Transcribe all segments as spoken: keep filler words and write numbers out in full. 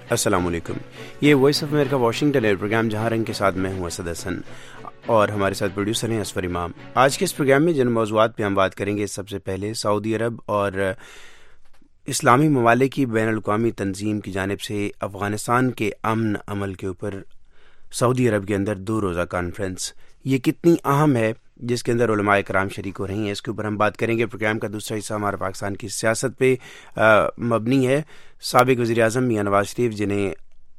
السلام علیکم. یہ وائس آف امریکہ واشنگٹن ہے پروگرام جہاں رنگ کے ساتھ میں ہوں اسد حسن اور ہمارے ساتھ پروڈیوسر ہیں اسفر امام. آج کے اس پروگرام میں جن موضوعات پہ ہم بات کریں گے، سب سے پہلے سعودی عرب اور اسلامی ممالک کی بین الاقوامی تنظیم کی جانب سے افغانستان کے امن عمل کے اوپر سعودی عرب کے اندر دو روزہ کانفرنس، یہ کتنی اہم ہے جس کے اندر علماء کرام شریک ہو رہی ہیں، اس کے اوپر ہم بات کریں گے. پروگرام کا دوسرا حصہ ہمارا پاکستان کی سیاست پہ مبنی ہے. سابق وزیر اعظم میاں نواز شریف جنہیں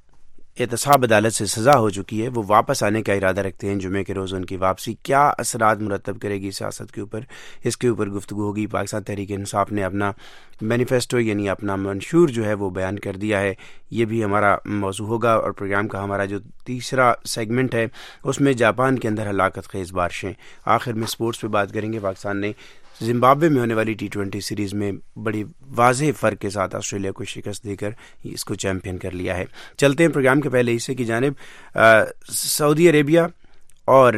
احتساب عدالت سے سزا ہو چکی ہے، وہ واپس آنے کا ارادہ رکھتے ہیں. جمعے کے روز ان کی واپسی کیا اثرات مرتب کرے گی سیاست کے اوپر، اس کے اوپر گفتگو ہوگی. پاکستان تحریک انصاف نے اپنا مینیفیسٹو یعنی اپنا منشور جو ہے وہ بیان کر دیا ہے، یہ بھی ہمارا موضوع ہوگا. اور پروگرام کا ہمارا جو تیسرا سیگمنٹ ہے اس میں جاپان کے اندر ہلاکت خیز بارشیں. آخر میں سپورٹس پہ بات کریں گے. پاکستان نے زمبابوے میں ہونے والی ٹی ٹوینٹی سیریز میں بڑی واضح فرق کے ساتھ آسٹریلیا کو شکست دے کر اس کو چیمپئن کر لیا ہے. چلتے ہیں پروگرام کے پہلے حصے کی جانب. سعودی عربیہ اور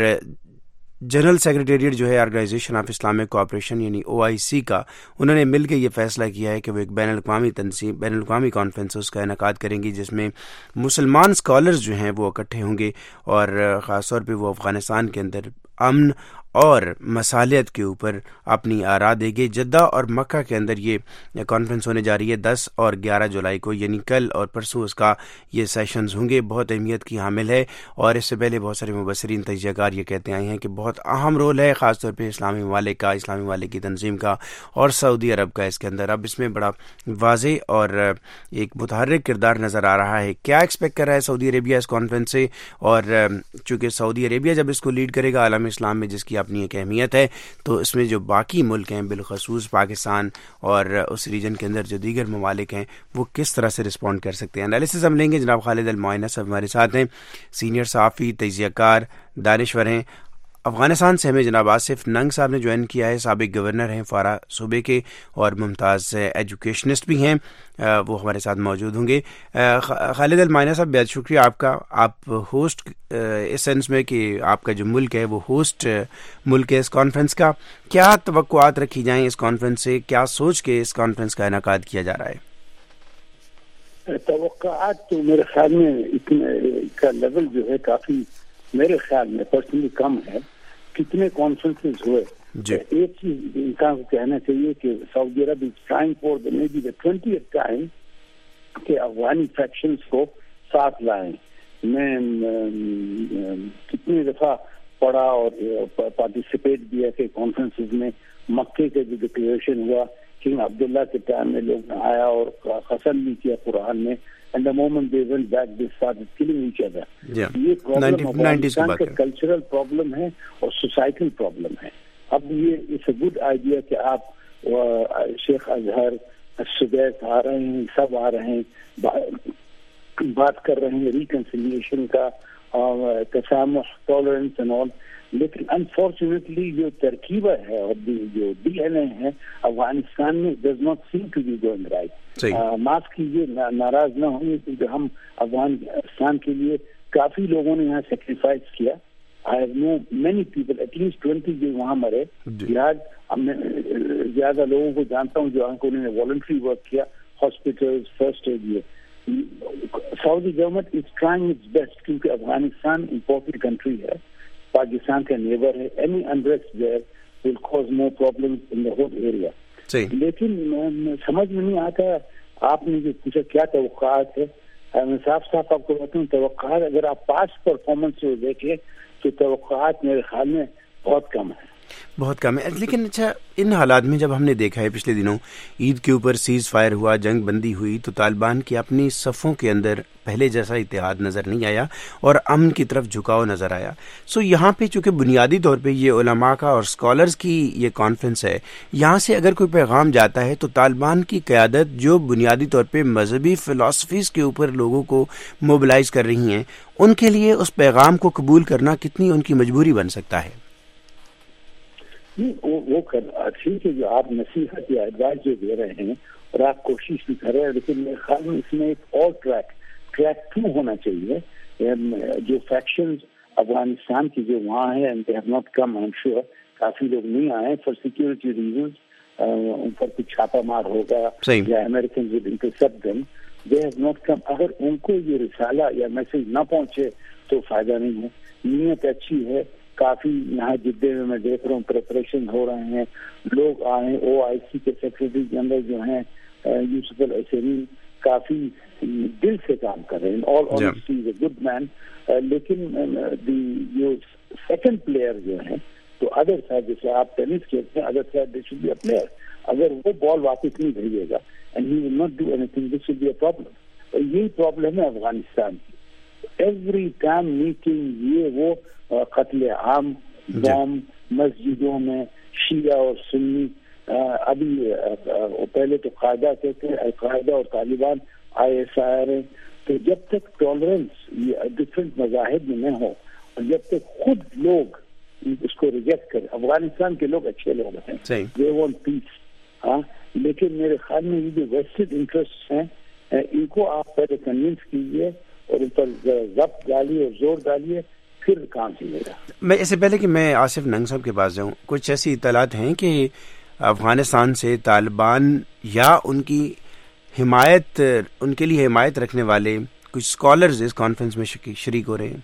جنرل سیکریٹریٹ جو ہے آرگنائزیشن آف اسلامک کوآپریشن یعنی او آئی سی کا، انہوں نے مل کے یہ فیصلہ کیا ہے کہ وہ ایک بین الاقوامی تنظیم بین الاقوامی کانفرنس کا انعقاد کریں گی، جس میں مسلمان اسکالرز جو ہیں وہ اکٹھے ہوں گے اور خاص طور پہ وہ افغانستان کے اندر امن اور مصالحت کے اوپر اپنی آراء دے گے. جدہ اور مکہ کے اندر یہ کانفرنس ہونے جا رہی ہے دس اور گیارہ جولائی کو، یعنی کل اور پرسوں اس کا یہ سیشنز ہوں گے. بہت اہمیت کی حامل ہے اور اس سے پہلے بہت سارے مبصرین تجزیہ کار یہ کہتے آئے ہیں کہ بہت اہم رول ہے خاص طور پہ اسلامی ممالک کا، اسلامی ممالک کی تنظیم کا اور سعودی عرب کا اس کے اندر. اب اس میں بڑا واضح اور ایک متحرک کردار نظر آ رہا ہے. کیا ایکسپیکٹ کر رہا ہے سعودی عربیہ اس کانفرنس سے؟ اور چونکہ سعودی عربیہ جب اس کو لیڈ کرے گا عالم اسلام میں، جس کی اپنی ایک اہمیت ہے، تو اس میں جو باقی ملک ہیں بالخصوص پاکستان اور اس ریجن کے اندر جو دیگر ممالک ہیں وہ کس طرح سے رسپونڈ کر سکتے ہیں. انالیسس ہم لیں گے. جناب خالد المعینہ صاحب ہمارے ساتھ ہیں، سینئر صحافی، تجزیہ کار، دانشور ہیں. افغانستان سے ہمیں جناب آصف ننگ صاحب نے جوائن کیا ہے، سابق گورنر ہیں فارا صوبے کے اور ممتاز ایجوکیشنسٹ بھی ہیں، وہ ہمارے ساتھ موجود ہوں گے. خالد المعینہ صاحب بہت شکریہ آپ کا. آپ ہوسٹ اس سینس میں کہ آپ کا جو ملک ہے وہ ہوسٹ ملک ہے اس کانفرنس کا. کیا توقعات رکھی جائیں اس کانفرنس سے؟ کیا سوچ کے اس کانفرنس کا انعقاد کیا جا رہا ہے؟ توقعات تو میرے خیال میں اتنے کا لیول جو ہے کافی میرے خیال میں پرسنلی کم ہے. کتنے کانفرنسز ہوئے، ایک چیز انسان کو کہنا چاہیے کہ سعودی عرب is trying for the may be the twentieth time کہ افغانی فیکشنز کو ساتھ لائیں. میں کتنی دفعہ پڑھا اور پارٹیسپیٹ کیا کہ کانفرنسز میں مکے کا جو ڈکلیریشن ہوا کنگ عبداللہ کے ٹائم میں لوگ نے آیا اور قسم بھی کیا قرآن میں، and the moment they went back they started killing each other. yeah. یہ پرابلم افغانستان کا کلچرل پرابلم ہے اور سوسائٹل پرابلم ہے. اب یہ اٹس اے گڈ آئیڈیا کہ آپ شیخ اظہر، سدیس آ رہے ہیں، سب آ رہے ہیں، بات کر رہے ہیں ریکنسیلیشن کا، تسامح، ٹالرنس اینڈ آل. لیکن انفارچونیٹلی جو ترکیبہ ہے اور جو ڈی این اے ہے افغانستان میں does not seem to be going right. معاف کیجیے، ناراض نہ ہوں کیونکہ ہم افغانستان کے لیے کافی لوگوں نے یہاں سیکریفائس کیا. I have know many people, at least twenty جو وہاں مرے. جہاد میں زیادہ لوگوں کو جانتا ہوں جو انہوں نے والنٹری ورک کیا، ہاسپٹل، فرسٹ ایڈ. یہ Saudi government is trying its best کیونکہ افغانستان امپورٹنٹ کنٹری ہے، پاکستان کا نیبر ہے. Any unrest there will cause more problems in the whole area. لیکن سمجھ میں نہیں آتا آپ نے جو پوچھا کیا توقعات ہے. میں صاف صاف آپ کو بتاؤں توقعات اگر آپ پاسٹ پرفارمنس کو دیکھیں تو توقعات میرے خیال میں بہت کم ہے، بہت کم ہے. لیکن اچھا ان حالات میں جب ہم نے دیکھا ہے پچھلے دنوں عید کے اوپر سیز فائر ہوا، جنگ بندی ہوئی، تو طالبان کی اپنی صفوں کے اندر پہلے جیسا اتحاد نظر نہیں آیا اور امن کی طرف جھکاؤ نظر آیا. سو یہاں پہ چونکہ بنیادی طور پہ یہ علماء کا اور اسکالرز کی یہ کانفرنس ہے، یہاں سے اگر کوئی پیغام جاتا ہے تو طالبان کی قیادت جو بنیادی طور پہ مذہبی فلسفیز کے اوپر لوگوں کو موبلائز کر رہی ہیں، ان کے لیے اس پیغام کو قبول کرنا کتنی ان کی مجبوری بن سکتا ہے؟ وہ ٹھیک ہے جو آپ نصیحت یا ایڈوائز جو دے رہے ہیں اور آپ کوشش بھی کر رہے ہیں، لیکن میرے خیال میں اس میں ایک اور ٹریک ٹریک ٹو ہونا چاہیے. جو فیکشنز افغانستان کی جو وہاں ہیں and they have not come, I am sure کافی لوگ نہیں آئے فار سیکورٹی ریزنز، ان پر کچھ چھاپا مار ہوگا یا Americans will intercept them. they have not come. اگر ان کو یہ رسالہ یا میسج نہ پہنچے تو فائدہ نہیں ہے. نیت اچھی ہے, کافی یہاں جدے میں میں دیکھ رہا ہوں پریپریشن ہو رہے ہیں, لوگ آئے, او آئی سی کے سیکرٹری جنرل جو ہیں یوسف العسیری کافی دل سے کام کر رہے ہیں. All honesty is a good man. لیکن جو سیکنڈ پلیئر جو ہیں تو ادر سائڈ, جیسے آپ ٹینس کھیلتے ہیں, other side they should be a player. اگر وہ بال واپس نہیں بھیجے گا and he will not do anything, this will be a problem. اور یہی پرابلم ہے افغانستان کی. ایوری ٹائم میٹنگ یہ وہ قتل عام, بام مسجدوں میں, شیعہ اور سنی. ابھی پہلے تو قاعدہ کہتے ہیں, القاعدہ اور طالبان آئی ایس آئی رہے. تو جب تک ٹالرنس ڈفرینٹ مذاہب میں نہ ہو اور جب تک خود لوگ اس کو ریجیکٹ کریں, افغانستان کے لوگ اچھے لوگ ہیں, دے وانٹ پیس. ہاں, لیکن میرے خیال میں یہ جو ویسٹڈ انٹرسٹ ہیں ان کو آپ پہلے کنونس کیجیے اور ان پر ضبط ڈالیے اور زور ڈالیے, پھر کام چلے گا. میں اس سے پہلے کہ میں آصف ننگ صاحب کے پاس جاؤں, کچھ ایسی اطلاعات ہیں کہ افغانستان سے طالبان یا ان کی حمایت, ان کے لیے حمایت رکھنے والے کچھ اسکالرز اس کانفرنس میں شریک ہو رہے ہیں؟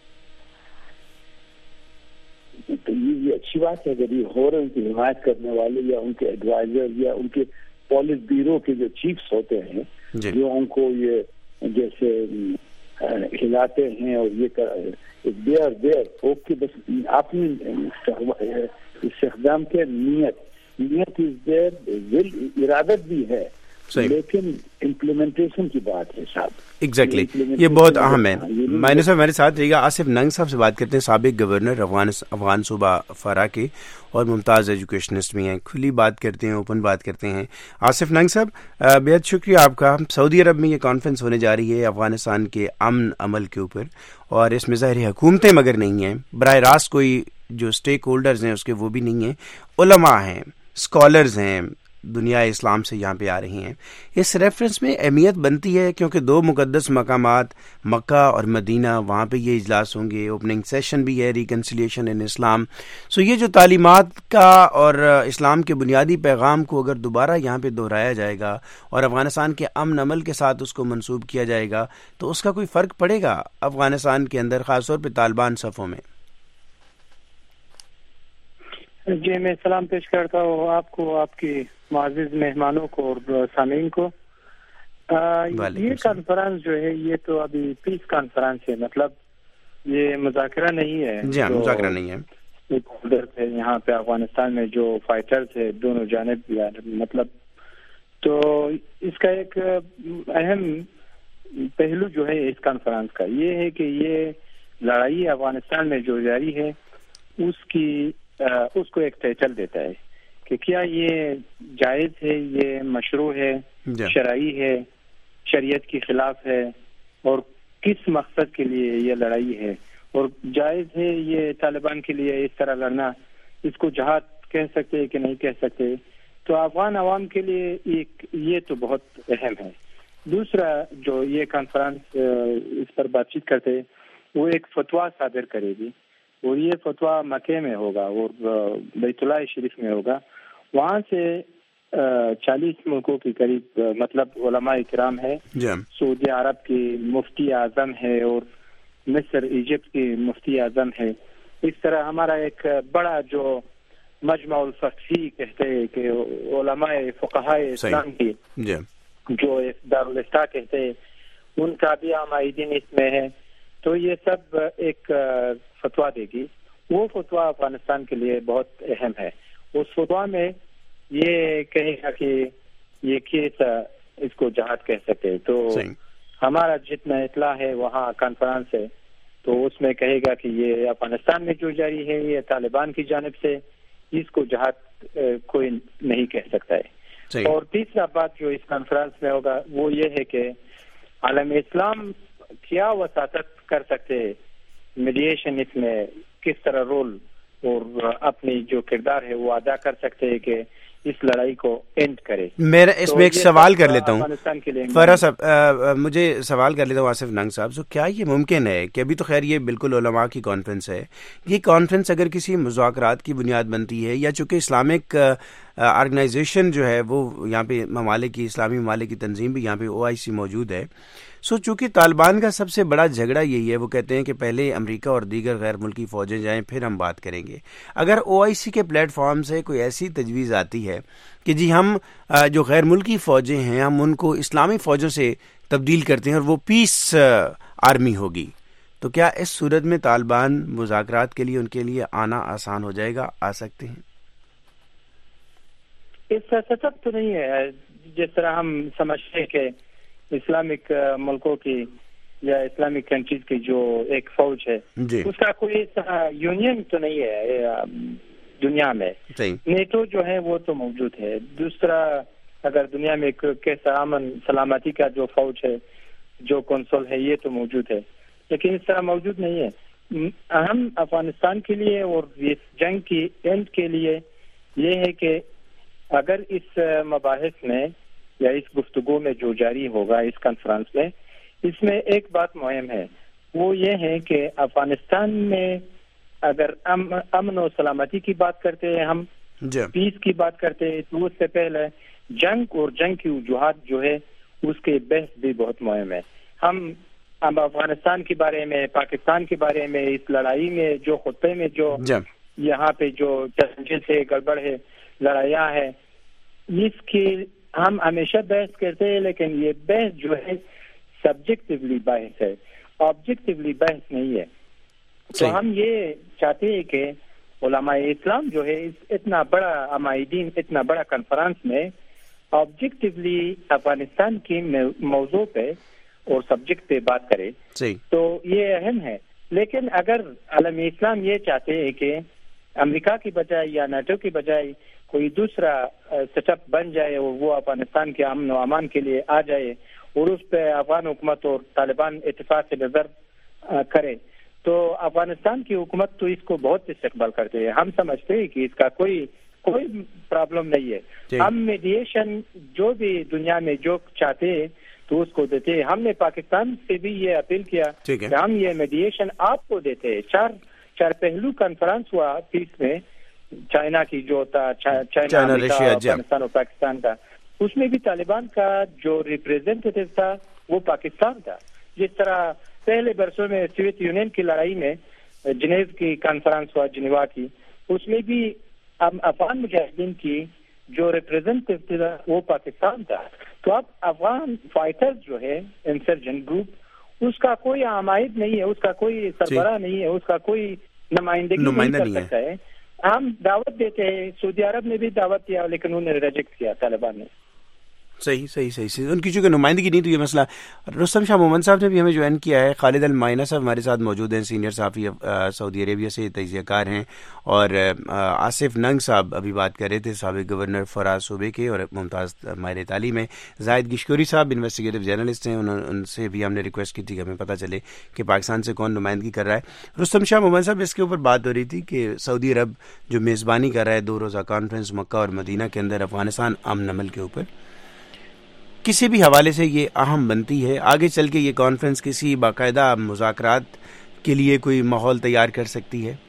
تو یہ اچھی بات ہے اگر یہ ہو رہے ہیں, ان کی حمایت کرنے والے یا ان کے ایڈوائزر یا ان کے پالٹ بیورو کے جو چیفس ہوتے ہیں جو ان کو یہ جیسے ہلاتے ہیں اور یہ دیر دیر اوکے, بس آپ نے استخدام کے نیت نیت از دیر, ول ارادت بھی ہے, لیکن امپلیمنٹیشن کی بات ہے صاحب. ایگزیکٹلی, یہ بہت اہم ہے. میں نے صاحب میرے ساتھ رہے گا آصف ننگ صاحب سے بات کرتے ہیں, سابق گورنر افغان افغان صوبہ فرا کے اور ممتاز ایجوکیشنسٹ بھی ہیں. کھلی بات کرتے ہیں, اوپن بات کرتے ہیں. آصف ننگ صاحب, بہت شکریہ آپ کا. سعودی عرب میں یہ کانفرنس ہونے جا رہی ہے افغانستان کے امن عمل کے اوپر, اور اس میں ظاہر حکومتیں مگر نہیں ہیں, براہ راست کوئی جو اسٹیک ہولڈرز ہیں اس کے وہ بھی نہیں ہیں, علماء ہیں, اسکالرز ہیں, دنیا اسلام سے یہاں پہ آ رہی ہیں. اس ریفرنس میں اہمیت بنتی ہے کیونکہ دو مقدس مقامات مکہ اور مدینہ, وہاں پہ یہ اجلاس ہوں گے, اوپننگ سیشن بھی ہے, ریکنسیلیشن ان اسلام. سو یہ جو تعلیمات کا اور اسلام کے بنیادی پیغام کو اگر دوبارہ یہاں پہ دہرایا جائے گا اور افغانستان کے امن عمل کے ساتھ اس کو منسوب کیا جائے گا تو اس کا کوئی فرق پڑے گا افغانستان کے اندر, خاص طور پہ طالبان صفوں میں؟ جی, میں سلام پیش کرتا ہوں آپ کو, آپ کی معزز مہمانوں کو اور سامعین کو. یہ کانفرنس جو ہے یہ تو ابھی پیس کانفرنس ہے, مطلب یہ مذاکرہ نہیں ہے. جی ہاں, مذاکرہ نہیں ہے. یہاں پہ افغانستان میں جو فائٹرز ہے دونوں جانب بھی, مطلب تو اس کا ایک اہم پہلو جو ہے اس کانفرنس کا یہ ہے کہ یہ لڑائی افغانستان میں جو جاری ہے اس کی اس کو ایک ٹائٹل دیتا ہے کہ کیا یہ جائز ہے, یہ مشروع ہے, شرعی ہے, شریعت کے خلاف ہے, اور کس مقصد کے لیے یہ لڑائی ہے, اور جائز ہے یہ طالبان کے لیے اس طرح لڑنا, اس کو جہاد کہہ سکتے کہ نہیں کہہ سکتے. تو افغان عوام کے لیے ایک یہ تو بہت اہم ہے. دوسرا جو یہ کانفرنس اس پر بات چیت کرتے وہ ایک فتویٰ صادر کرے گی, اور یہ فتویٰ مکے میں ہوگا اور بیت اللہ شریف میں ہوگا. وہاں سے چالیس ملکوں کے قریب مطلب علماء کرام ہے, سعودی عرب کی مفتی اعظم ہے اور مصر ایجپٹ کی مفتی اعظم ہے. اس طرح ہمارا ایک بڑا جو مجمع الفقہی کہتے ہیں کہ علماء فقہاء اسلام کی جو دارالافتاء کہتے ہیں, ان کا بھی عامدین اس میں ہے. تو یہ سب ایک فتویٰ دے گی. وہ فتویٰ افغانستان کے لیے بہت اہم ہے. اس فتویٰ میں یہ کہے گا کہ یہ کیس اس کو جہاد کہہ سکتے. تو ہمارا جتنا اطلاع ہے وہاں کانفرنس ہے تو اس میں کہے گا کہ یہ افغانستان میں جو جاری ہے یہ طالبان کی جانب سے, اس کو جہاد کوئی نہیں کہہ سکتا ہے. اور تیسرا بات جو اس کانفرنس میں ہوگا وہ یہ ہے کہ عالم اسلام کیا وساطت کر سکتے ہیں میڈیشن, اس میں کس طرح رول اور اپنی جو کردار ہے وہ ادا کر سکتے ہیں کہ اس لڑائی کو اینڈ کرے. میں اس میں ایک سوال کر لیتا ہوں فرا صاحب, مجھے سوال کر لیتا ہوں آصف ننگ صاحب. سو کیا یہ ممکن ہے کہ ابھی تو خیر یہ بالکل علماء کی کانفرنس ہے, یہ کانفرنس اگر کسی مذاکرات کی بنیاد بنتی ہے, یا چونکہ اسلامک آرگنائزیشن جو ہے وہ یہاں پہ ممالک کی, اسلامی ممالک کی تنظیم بھی یہاں پہ او آئی سی موجود ہے, سو چونکہ طالبان کا سب سے بڑا جھگڑا یہی ہے, وہ کہتے ہیں کہ پہلے امریکہ اور دیگر غیر ملکی فوجیں جائیں پھر ہم بات کریں گے. اگر او آئی سی کے پلیٹ فارم سے کوئی ایسی تجویز آتی ہے کہ جی ہم جو غیر ملکی فوجیں ہیں ہم ان کو اسلامی فوجوں سے تبدیل کرتے ہیں اور وہ پیس آرمی ہوگی, تو کیا اس صورت میں طالبان مذاکرات کے لیے ان کے لیے آنا آسان ہو جائے گا, آ سکتے ہیں؟ اس سطح تو نہیں ہے جس طرح ہم سمجھتے ہیں کہ اسلامک ملکوں کی یا اسلامک کنٹریز کی جو ایک فوج ہے جی. اس کا کوئی یونین تو نہیں ہے دنیا میں. نیٹو جو ہے وہ تو موجود ہے. دوسرا اگر دنیا میں کیسا امن سلامتی کا جو فوج ہے, جو کونسل ہے, یہ تو موجود ہے, لیکن اس طرح موجود نہیں ہے. اہم افغانستان کے لیے اور اس جنگ کی اینڈ کے لیے یہ ہے کہ اگر اس مباحث میں یا اس گفتگو میں جو جاری ہوگا اس کانفرنس میں, اس میں ایک بات مہم ہے, وہ یہ ہے کہ افغانستان میں اگر امن و سلامتی کی بات کرتے ہیں, ہم پیس کی بات کرتے ہیں, تو اس سے پہلے جنگ اور جنگ کی وجوہات جو ہے اس کے بحث بھی بہت مہم ہے. ہم اب افغانستان کے بارے میں, پاکستان کے بارے میں, اس لڑائی میں جو خطے میں جو یہاں پہ جو چیلنجز ہے, گڑبڑ ہے, لڑائیاں ہے, اس کی ہم ہمیشہ بحث کرتے ہیں, لیکن یہ بحث جو ہے سبجیکٹیولی بحث ہے, آبجیکٹیولی بحث نہیں ہے. تو ہم یہ چاہتے ہیں کہ علماء اسلام جو ہے اتنا بڑا عمائدین اتنا بڑا کانفرنس میں آبجیکٹیولی افغانستان کی موضوع پہ اور سبجیکٹ پہ بات کرے, تو یہ اہم ہے. لیکن اگر عالم اسلام یہ چاہتے ہیں کہ امریکہ کی بجائے یا نیٹو کی بجائے کوئی دوسرا سیٹ اپ بن جائے اور وہ افغانستان کے امن و امان کے لیے آ جائے اور اس پہ افغان حکومت اور طالبان اتفاق سے نظر کرے, تو افغانستان کی حکومت تو اس کو بہت استقبال کرتے ہیں. ہم سمجھتے ہیں کہ اس کا کوئی کوئی پرابلم نہیں ہے. ہم میڈیشن جو بھی دنیا میں جو چاہتے ہیں تو اس کو دیتے ہیں. ہم نے پاکستان سے بھی یہ اپیل کیا کہ ہم یہ میڈیشن آپ کو دیتے ہیں. چار چار پہلو کانفرنس ہوا پیس میں, چائنا کی جو تھا, چائنا, افغانستان اور پاکستان کا, اس میں بھی طالبان کا جو ریپریزنٹیٹیو تھا وہ پاکستان تھا. جس طرح پہلے برسوں میں سوویت یونین کی لڑائی میں جنیو کی کانفرنس ہوا, جنیوا کی, اس میں بھی افغان مجاہدین کی جو ریپریزنٹیو تھا وہ پاکستان تھا. تو اب افغان فائٹرز جو ہے انسرجنٹ گروپ, اس کا کوئی عمائد نہیں ہے, اس کا کوئی سربراہ نہیں ہے, اس کا کوئی نمائندگی نہیں کر سکتا ہے. ہم دعوت دیتے ہیں, سعودی عرب نے بھی دعوت دیا لیکن انہوں نے ریجیکٹ کیا طالبان نے. صحیح صحیح صحیح صحیح ان کی چونکہ نمائندگی نہیں تو یہ مسئلہ. رستم شاہ مومن صاحب نے بھی ہمیں جوائن کیا ہے. خالد المائنہ صاحب ہمارے ساتھ موجود ہیں, سینئر صحافی سعودی عربیہ سے تجزیہ کار ہیں, اور آصف ننگ صاحب ابھی بات کر رہے تھے سابق گورنر فراز صوبے کے اور ممتاز ماہر تعلیم ہیں. زاہد گشکوری صاحب انویسٹیگیٹو جرنلسٹ ہیں, ان سے بھی ہم نے ریکویسٹ کی تھی کہ ہمیں پتہ چلے کہ پاکستان سے کون نمائندگی کر رہا ہے. رستم شاہ مومن صاحب, اس کے اوپر بات ہو رہی تھی کہ سعودی عرب جو میزبانی کر رہا ہے دو روزہ کانفرنس مکہ اور مدینہ کے اندر افغانستان امن عمل کے اوپر, کسی بھی حوالے سے یہ اہم بنتی ہے. آگے چل کے یہ کانفرنس کسی باقاعدہ مذاکرات کے لیے کوئی ماحول تیار کر سکتی ہے؟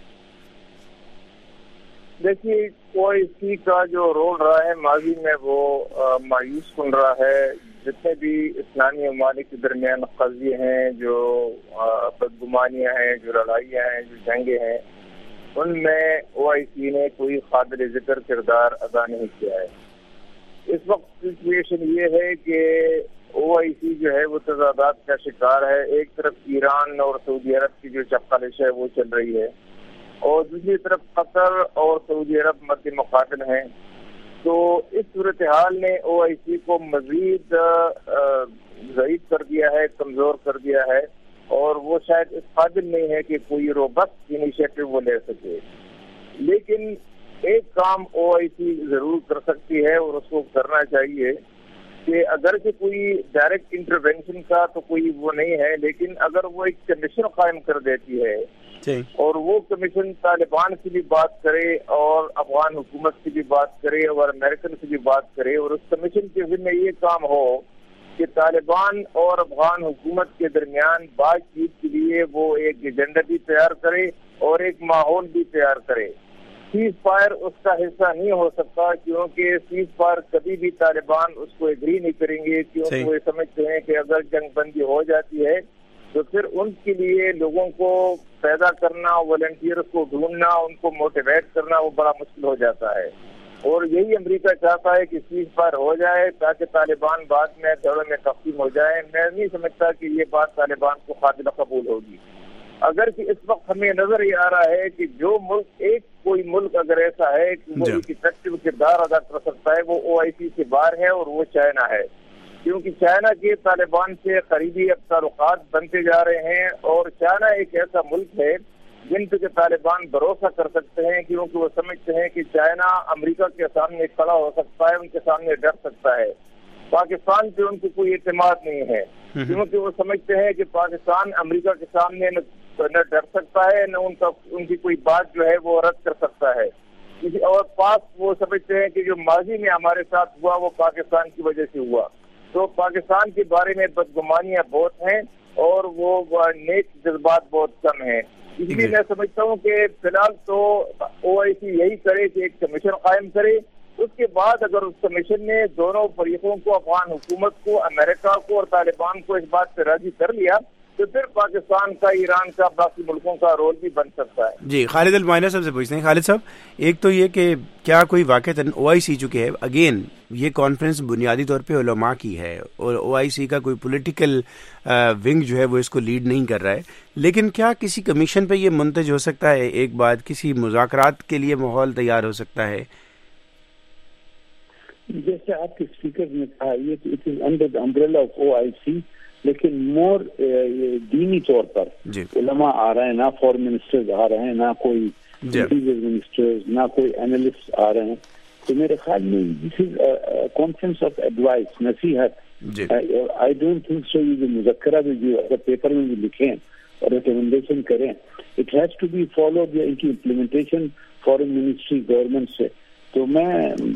دیکھیے, کوئی اسی کا جو رول رہا ہے ماضی میں وہ مایوس کن رہا ہے. جتنے بھی اسلامی ممالک کے درمیان قضیے ہیں, جو بدگمانیاں ہیں, جو لڑائیاں ہیں, جو جنگیں ہیں, ان میں او آئی سی نے کوئی قابل ذکر کردار ادا نہیں کیا ہے. اس وقت سچویشن یہ ہے کہ او آئی سی جو ہے وہ تضادات کا شکار ہے. ایک طرف ایران اور سعودی عرب کی جو چپقلش ہے وہ چل رہی ہے, اور دوسری طرف قطر اور سعودی عرب مد مقابل ہیں. تو اس صورتحال نے او آئی سی کو مزید ضعیف کر دیا ہے, کمزور کر دیا ہے, اور وہ شاید اس قابل نہیں ہے کہ کوئی روبسٹ انیشیٹو وہ لے سکے. لیکن ایک کام او آئی سی ضرور کر سکتی ہے اور اس کو کرنا چاہیے کہ اگر کہ کوئی ڈائریکٹ انٹروینشن کا تو کوئی وہ نہیں ہے، لیکن اگر وہ ایک کمیشن قائم کر دیتی ہے اور وہ کمیشن طالبان کی بھی بات کرے اور افغان حکومت کی بھی بات کرے اور امریکن کی بھی بات کرے، اور اس کمیشن کے ذمہ یہ کام ہو کہ طالبان اور افغان حکومت کے درمیان بات چیت کے لیے وہ ایک ایجنڈا بھی تیار کرے اور ایک ماحول بھی تیار کرے. سیز فائر اس کا حصہ نہیں ہو سکتا، کیونکہ سیز فائر کبھی بھی طالبان اس کو ایگری نہیں کریں گے، کیونکہ وہ سمجھتے ہیں کہ اگر جنگ بندی ہو جاتی ہے تو پھر ان کے لیے لوگوں کو پیدا کرنا، والنٹیئرز کو ڈھونڈنا، ان کو موٹیویٹ کرنا وہ بڑا مشکل ہو جاتا ہے. اور یہی امریکہ چاہتا ہے کہ سیز فائر ہو جائے تاکہ طالبان بعد میں دوروں میں تقسیم ہو جائے. میں نہیں سمجھتا کہ یہ بات طالبان کو قابل قبول ہوگی. اگر کہ اس وقت ہمیں نظر یہ آ رہا ہے کہ جو ملک ایک کوئی ملک اگر ایسا ہے کہ وہ ایک افیکٹو کردار ادا کر سکتا ہے وہ او آئی سی سے باہر ہے، اور وہ چائنا ہے، کیونکہ چائنا کے طالبان سے قریبی اب تعلقات بنتے جا رہے ہیں، اور چائنا ایک ایسا ملک ہے جن پہ طالبان بھروسہ کر سکتے ہیں، کیونکہ وہ سمجھتے ہیں کہ چائنا امریکہ کے سامنے کھڑا ہو سکتا ہے، ان کے سامنے ڈر سکتا ہے. پاکستان پہ ان کو کوئی اعتماد نہیں ہے، کیونکہ وہ سمجھتے ہیں کہ پاکستان امریکہ کے سامنے نہ ڈر سکتا ہے، نہ ان کا ان کی کوئی بات جو ہے وہ رد کر سکتا ہے. اور پاس وہ سمجھتے ہیں کہ جو ماضی میں ہمارے ساتھ ہوا وہ پاکستان کی وجہ سے ہوا. تو پاکستان کے بارے میں بدگمانیاں بہت ہیں اور وہ نیک جذبات بہت کم ہیں. اس لیے میں سمجھتا ہوں کہ فی الحال تو او آئی سی یہی کرے کہ ایک کمیشن قائم کرے. اس کے بعد اگر اس کمیشن نے دونوں فریقوں کو، افغان حکومت کو، امریکہ کو اور طالبان کو اس بات پہ راضی کر لیا تو پھر پاکستان کا، ایران کا، باقی ملکوں کا رول بھی بن سکتا ہے. جی خالد المعینہ صاحب سے پوچھتے ہیں. خالد صاحب، ایک تو یہ کہ کیا کوئی واقعتاً او آئی سی چکے ہے، اگین یہ کانفرنس بنیادی طور پہ علماء کی ہے اور او آئی سی کا کوئی پولیٹیکل ونگ جو ہے وہ اس کو لیڈ نہیں کر رہا ہے، لیکن کیا کسی کمیشن پہ یہ منتج ہو سکتا ہے؟ ایک بات، کسی مذاکرات کے لیے ماحول تیار ہو سکتا ہے؟ جیسے آپ کے اسپیکر نے کہا یہ کہ it is under the umbrella of O I C, لیکن مور دینی طور پر علماء آ رہے ہیں، نہ فورن منسٹرز آ رہے ہیں، نہ کوئی انٹیریئر منسٹرز، نہ کوئی اینالسٹ آ رہے ہیں. تو میرے خیال میں this is conference of advice, نصیحت. آئی ڈونٹ تھنک سو یہ جو مذکرہ بھی جو اگر پیپر میں بھی لکھیں اور ریکمنڈیشن کریں، it has to be followed, یا ان کی امپلیمنٹیشن فورن منسٹری گورنمنٹ سے. تو میں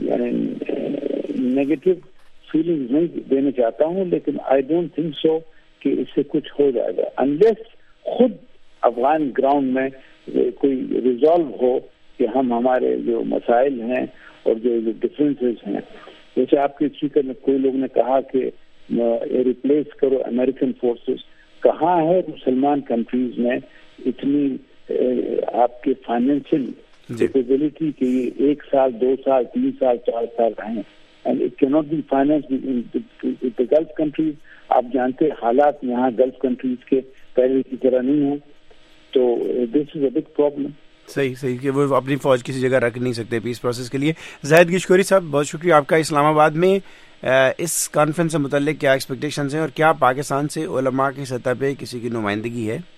نیگیٹو فیلنگ نہیں دینا چاہتا ہوں، لیکن آئی ڈونٹ تھنک سو کہ اس سے کچھ ہو جائے گا انلیس خود افغان گراؤنڈ میں کوئی ریزالو ہو کہ ہم ہمارے جو مسائل ہیں اور جو ڈفرینسز ہیں، جیسے آپ کے اسپیکر میں کوئی لوگ نے کہا کہ ریپلیس کرو امریکن فورسز. کہاں ہے مسلمان کنٹریز میں اتنی آپ کے فائنینشیل کیپیبلٹی کہ یہ ایک سال، دو سال، تین سال، چار سال رہیں، اینڈ اٹ کی not be finance with the Gulf countries. آپ جانتے حالات یہاں گلف کنٹریز کے پہلے کی طرح نہیں ہیں، تو دس از اے بگ پرابلم. صحیح صحیح کہ وہ اپنی فوج کسی جگہ رکھ نہیں سکتے پیس پروسیس کے لیے. زاہد گشکوری صاحب، بہت شکریہ آپ کا. اسلام آباد میں اس کانفرنس سے متعلق کیا ایکسپیکٹیشنز ہیں، اور کیا پاکستان سے علماء کی سطح پہ کسی کی نمائندگی ہے؟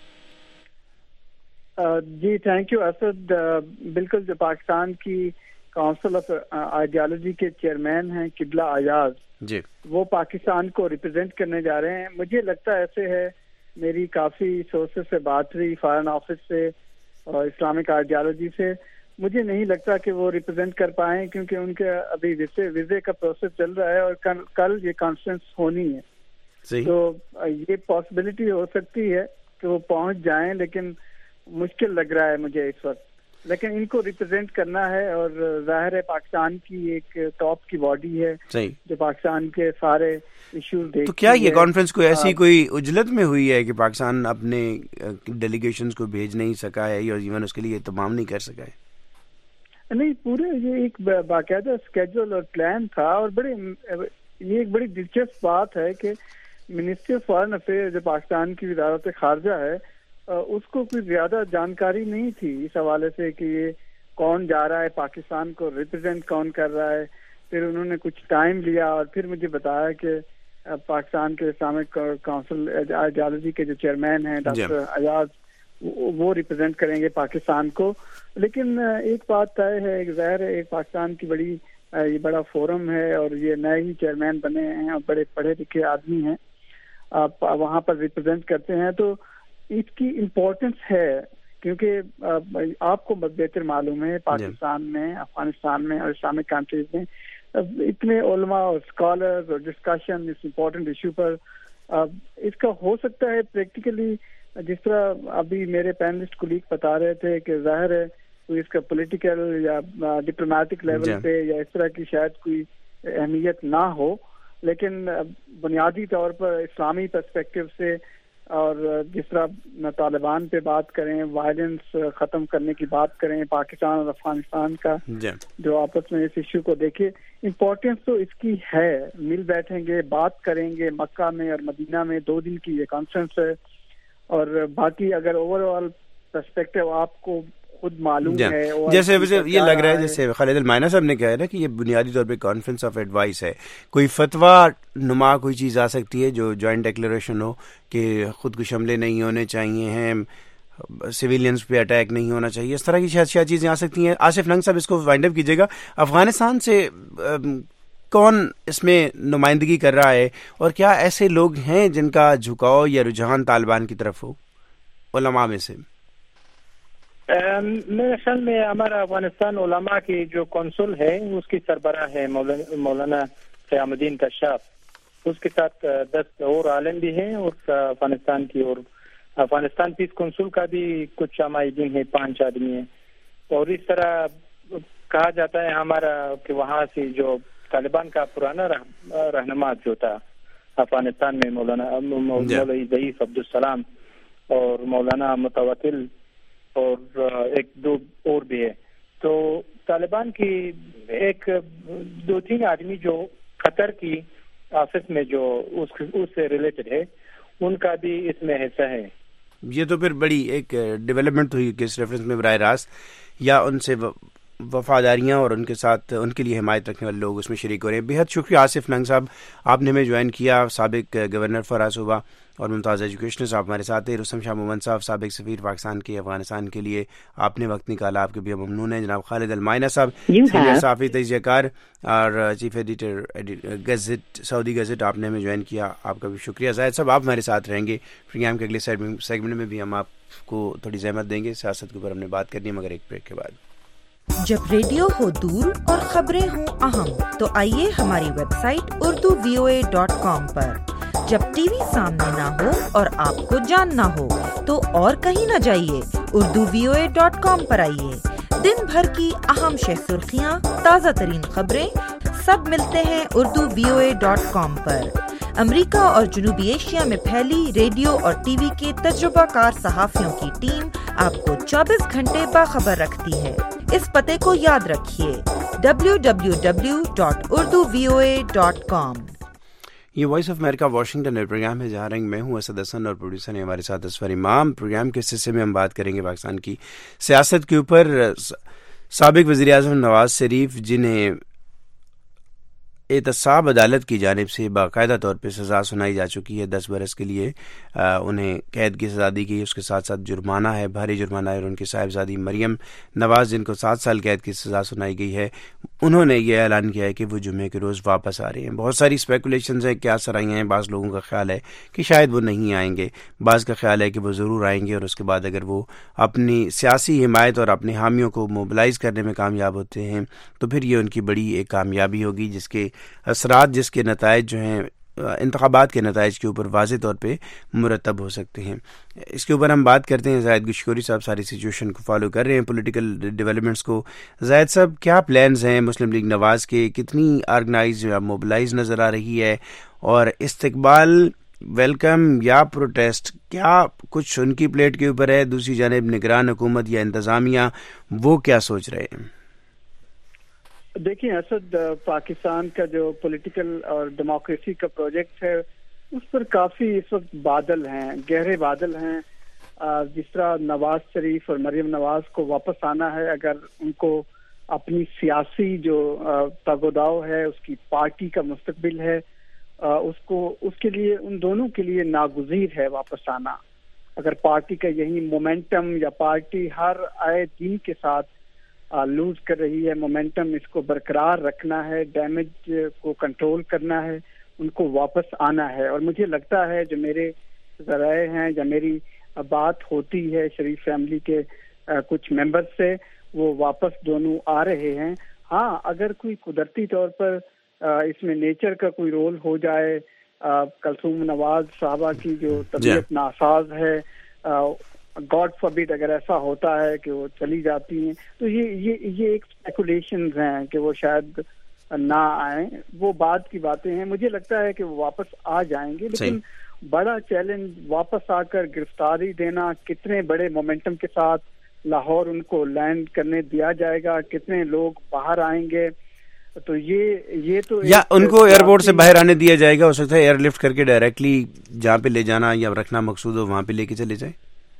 جی تھینک یو اسد. بالکل، جو پاکستان کی کونسل آف آئیڈیالوجی کے چیئرمین ہیں قبلہ ایاز، جی وہ پاکستان کو ریپرزینٹ کرنے جا رہے ہیں. مجھے لگتا ہے ایسے ہے، میری کافی سورسز سے بات ہوئی، فارن آفس سے اور اسلامک آئیڈیالوجی سے. مجھے نہیں لگتا کہ وہ ریپرزینٹ کر پائیں، کیونکہ ان کے ابھی ویزے ویزے کا پروسیس چل رہا ہے اور کل یہ کانفرنس ہونی ہے. صحیح. تو یہ پاسبلٹی ہو سکتی ہے کہ وہ پہنچ جائیں، لیکن مشکل لگ رہا ہے مجھے اس وقت. لیکن ان کو ریپرزینٹ کرنا ہے، اور ظاہر ہے پاکستان کی ایک ٹاپ کی باڈی ہے جو پاکستان کے سارے ایشوز دیکھتی ہے. تو کیا یہ کانفرنس کوئی ایسی کوئی اجلت میں ہوئی ہے کہ پاکستان اپنے ڈیلیگیشنز کو بھیج نہیں سکا ہے اور ایون اس کے لیے اہتمام نہیں کر سکا ہے؟ نہیں، پورے یہ ایک باقاعدہ اسکیجول اور پلان تھا، اور بڑے یہ ایک بڑی دلچسپ بات ہے کہ منسٹری آف فارن افیئر جو پاکستان کی وزارت خارجہ ہے، اس کو کوئی زیادہ جانکاری نہیں تھی اس حوالے سے کہ یہ کون جا رہا ہے، پاکستان کو ریپرزینٹ کون کر رہا ہے. پھر انہوں نے کچھ ٹائم لیا اور پھر مجھے بتایا کہ پاکستان کے اسلامک کونسل آئیڈیالوجی کے جو چیئرمین ہیں ڈاکٹر ایاز، وہ ریپرزینٹ کریں گے پاکستان کو. لیکن ایک بات طے ہے، ایک ظاہر ہے ایک پاکستان کی بڑی یہ بڑا فورم ہے اور یہ نئے ہی چیئرمین بنے ہیں اور بڑے پڑھے لکھے آدمی ہیں, آپ وہاں پر ریپرزینٹ کرتے ہیں, تو اس کی امپورٹنس ہے کیونکہ آپ کو بہتر معلوم ہے پاکستان میں, افغانستان میں اور اسلامک کنٹریز میں اتنے علماء اور اسکالرز اور ڈسکشن اس امپورٹنٹ ایشو پر, اس کا ہو سکتا ہے پریکٹیکلی جس طرح ابھی میرے پینلسٹ کولیگ بتا رہے تھے کہ ظاہر ہے کوئی اس کا پولیٹیکل یا ڈپلومیٹک لیول پہ یا اس طرح کی شاید کوئی اہمیت نہ ہو, لیکن بنیادی طور پر اسلامی پرسپیکٹو سے اور جس طرح طالبان پہ بات کریں, وائلنس ختم کرنے کی بات کریں, پاکستان اور افغانستان کا جو آپس میں اس ایشو کو دیکھے, امپورٹینس تو اس کی ہے. مل بیٹھیں گے, بات کریں گے, مکہ میں اور مدینہ میں دو دن کی یہ کانفرنس ہے, اور باقی اگر اوور آل پرسپیکٹو آپ کو خود معلوم ہے, جیسے یہ لگ رہا ہے جیسے خالد المائنہ صاحب نے کہا ہے نا کہ یہ بنیادی طور پہ کانفرنس آف ایڈوائس ہے, کوئی فتویٰ نما کوئی چیز آ سکتی ہے جو جوائنٹ ڈیکلیریشن ہو کہ خودکش حملے نہیں ہونے چاہیے ہیں, سویلینز پہ اٹیک نہیں ہونا چاہیے, اس طرح کی شاید شاید چیزیں آ سکتی ہیں. آصف ننگ صاحب اس کو وائنڈ اپ کیجیے گا, افغانستان سے کون اس میں نمائندگی کر رہا ہے اور کیا ایسے لوگ ہیں جن کا جھکاؤ یا رجحان طالبان کی طرف ہو علماء میں سے؟ میرے خیال میں ہمارا افغانستان علماء کی جو کونسل ہے اس کی سربراہ ہے مولانا قیام الدین کشاف, اس کے ساتھ دس اور عالم بھی ہیں اور افغانستان کی, اور افغانستان پیس کونسل کا بھی کچھ عمائدین ہیں, پانچ آدمی ہیں. اور اس طرح کہا جاتا ہے ہمارا کہ وہاں سے جو طالبان کا پرانا رہنما جو تھا افغانستان میں مولانا مولوی ضعیف عبدالسلام اور مولانا متوکل اور ایک دو اور بھی ہے, تو طالبان کی ایک دو تین آدمی جو قطر کی آفس میں جو اس اس سے ریلیٹڈ ہے ان کا بھی اس میں حصہ ہے. یہ تو پھر بڑی ایک ڈیولپمنٹ ہوئی کہ اس ریفرنس میں براہ راست یا ان سے وفاداریاں اور ان کے ساتھ ان کے لیے حمایت رکھنے والے لوگ اس میں شریک ہو رہے ہیں. بہت شکریہ آصف ننگ صاحب, آپ نے ہمیں جوائن کیا. سابق گورنر فراز صوبہ اور ممتاز ایجوکیشنر صاحب ہمارے ساتھ ہیں. رستم شاہ مومن صاحب سابق سفیر پاکستان کے افغانستان کے لیے, آپ نے وقت نکالا, آپ کے بھی ممنون ہیں. جناب خالد المائنہ صاحب سینئر صحافی تجزیہ کار اور chief editor gazette Saudi gazette, آپ نے ہمیں جوائن کیا, آپ کا بھی شکریہ. زاہد صاحب آپ ہمارے ساتھ رہیں گے پروگرام کے اگلے سیگمنٹ میں بھی, ہم آپ کو تھوڑی زحمت دیں گے, سیاست کے اوپر ہم نے بات کرنی ہے مگر ایک بریک کے بعد. جب ریڈیو ہو دور اور خبریں ہوں اہم تو آئیے ہماری website Urdu V O A dot com پر. جب ٹی وی سامنے نہ ہو اور آپ کو جاننا ہو تو اور کہیں نہ جائیے, Urdu V O A dot com پر آئیے. دن بھر کی اہم شہ سرخیاں, تازہ ترین خبریں سب ملتے ہیں Urdu V O A dot com پر. امریکہ اور جنوبی ایشیا میں پھیلی ریڈیو اور ٹی وی کے تجربہ کار صحافیوں کی ٹیم آپ کو چوبیس گھنٹے باخبر رکھتی ہے. اس پتے کو یاد رکھیے, W W W dot Urdu V O A dot com. یہ وائس آف امریکہ واشنگٹن ہے پروگرام ہے جہاں رنگ میں ہوں اسد حسن اور پروڈیوسر ہیں ہمارے ساتھ اسفر امام. پروگرام کے حصے میں ہم بات کریں گے پاکستان کی سیاست کے اوپر. سابق وزیر اعظم نواز شریف جنہیں احتساب عدالت کی جانب سے باقاعدہ طور پہ سزا سنائی جا چکی ہے, دس برس کے لیے انہیں قید کی سزا دی گئی, اس کے ساتھ ساتھ جرمانہ ہے, بھاری جرمانہ ہے. اور ان کی صاحبزادی مریم نواز جن کو سات سال قید کی سزا سنائی گئی ہے, انہوں نے یہ اعلان کیا ہے کہ وہ جمعے کے روز واپس آ رہے ہیں. بہت ساری اسپیکولیشنز ہیں, کیا سرائیاں ہیں. بعض لوگوں کا خیال ہے کہ شاید وہ نہیں آئیں گے, بعض کا خیال ہے کہ وہ ضرور آئیں گے, اور اس کے بعد اگر وہ اپنی سیاسی حمایت اور اپنے حامیوں کو موبلائز کرنے میں کامیاب ہوتے ہیں تو پھر یہ ان کی بڑی ایک کامیابی ہوگی, جس کے اثرات جس کے نتائج جو ہیں انتخابات کے نتائج کے اوپر واضح طور پہ مرتب ہو سکتے ہیں. اس کے اوپر ہم بات کرتے ہیں. زاہد گشکوری صاحب ساری سچویشن کو فالو کر رہے ہیں, پولیٹیکل ڈیولپمنٹس کو. زاہد صاحب کیا پلانز ہیں مسلم لیگ نواز کے, کتنی آرگنائز یا موبلائز نظر آ رہی ہے, اور استقبال ویلکم یا پروٹیسٹ کیا کچھ ان کی پلیٹ کے اوپر ہے؟ دوسری جانب نگران حکومت یا انتظامیہ وہ کیا سوچ رہے ہیں؟ دیکھیں اسد, پاکستان کا جو پولیٹیکل اور ڈیموکریسی کا پروجیکٹ ہے اس پر کافی اس وقت بادل ہیں, گہرے بادل ہیں. جس طرح نواز شریف اور مریم نواز کو واپس آنا ہے, اگر ان کو اپنی سیاسی جو تگ و داو ہے, اس کی پارٹی کا مستقبل ہے, اس کو اس کے لیے ان دونوں کے لیے ناگزیر ہے واپس آنا. اگر پارٹی کا یہی مومنٹم یا پارٹی ہر آئے دن کے ساتھ لوز کر رہی ہے مومنٹم، اس کو برقرار رکھنا ہے، ڈیمیج کو کنٹرول کرنا ہے، ان کو واپس آنا ہے. اور مجھے لگتا ہے جو میرے ذرائع ہیں یا میری بات ہوتی ہے شریف فیملی کے کچھ ممبر سے، وہ واپس دونوں آ رہے ہیں. ہاں اگر کوئی قدرتی طور پر اس میں نیچر کا کوئی رول ہو جائے، کلثوم نواز صاحبہ کی جو طبیعت ناساز ہے، گاڈ فوربڈ اگر ایسا ہوتا ہے کہ وہ چلی جاتی ہیں، تو یہ یہ یہ ایک اسپیکولیشنز ہیں کہ وہ شاید نہ آئیں، وہ بعد کی باتیں ہیں. مجھے لگتا ہے کہ وہ واپس آ جائیں گے، لیکن بڑا چیلنج واپس آ کر گرفتاری دینا، کتنے بڑے مومنٹم کے ساتھ لاہور ان کو لینڈ کرنے دیا جائے گا، کتنے لوگ باہر آئیں گے، تو یہ یہ تو یا ان کو ایئرپورٹ سے باہر آنے دیا جائے گا، ہو سکتا ہے ایئر لفٹ کر کے ڈائریکٹلی جہاں پہ لے جانا یا رکھنا مقصود ہو وہاں پہ لے کے چلے جائیں.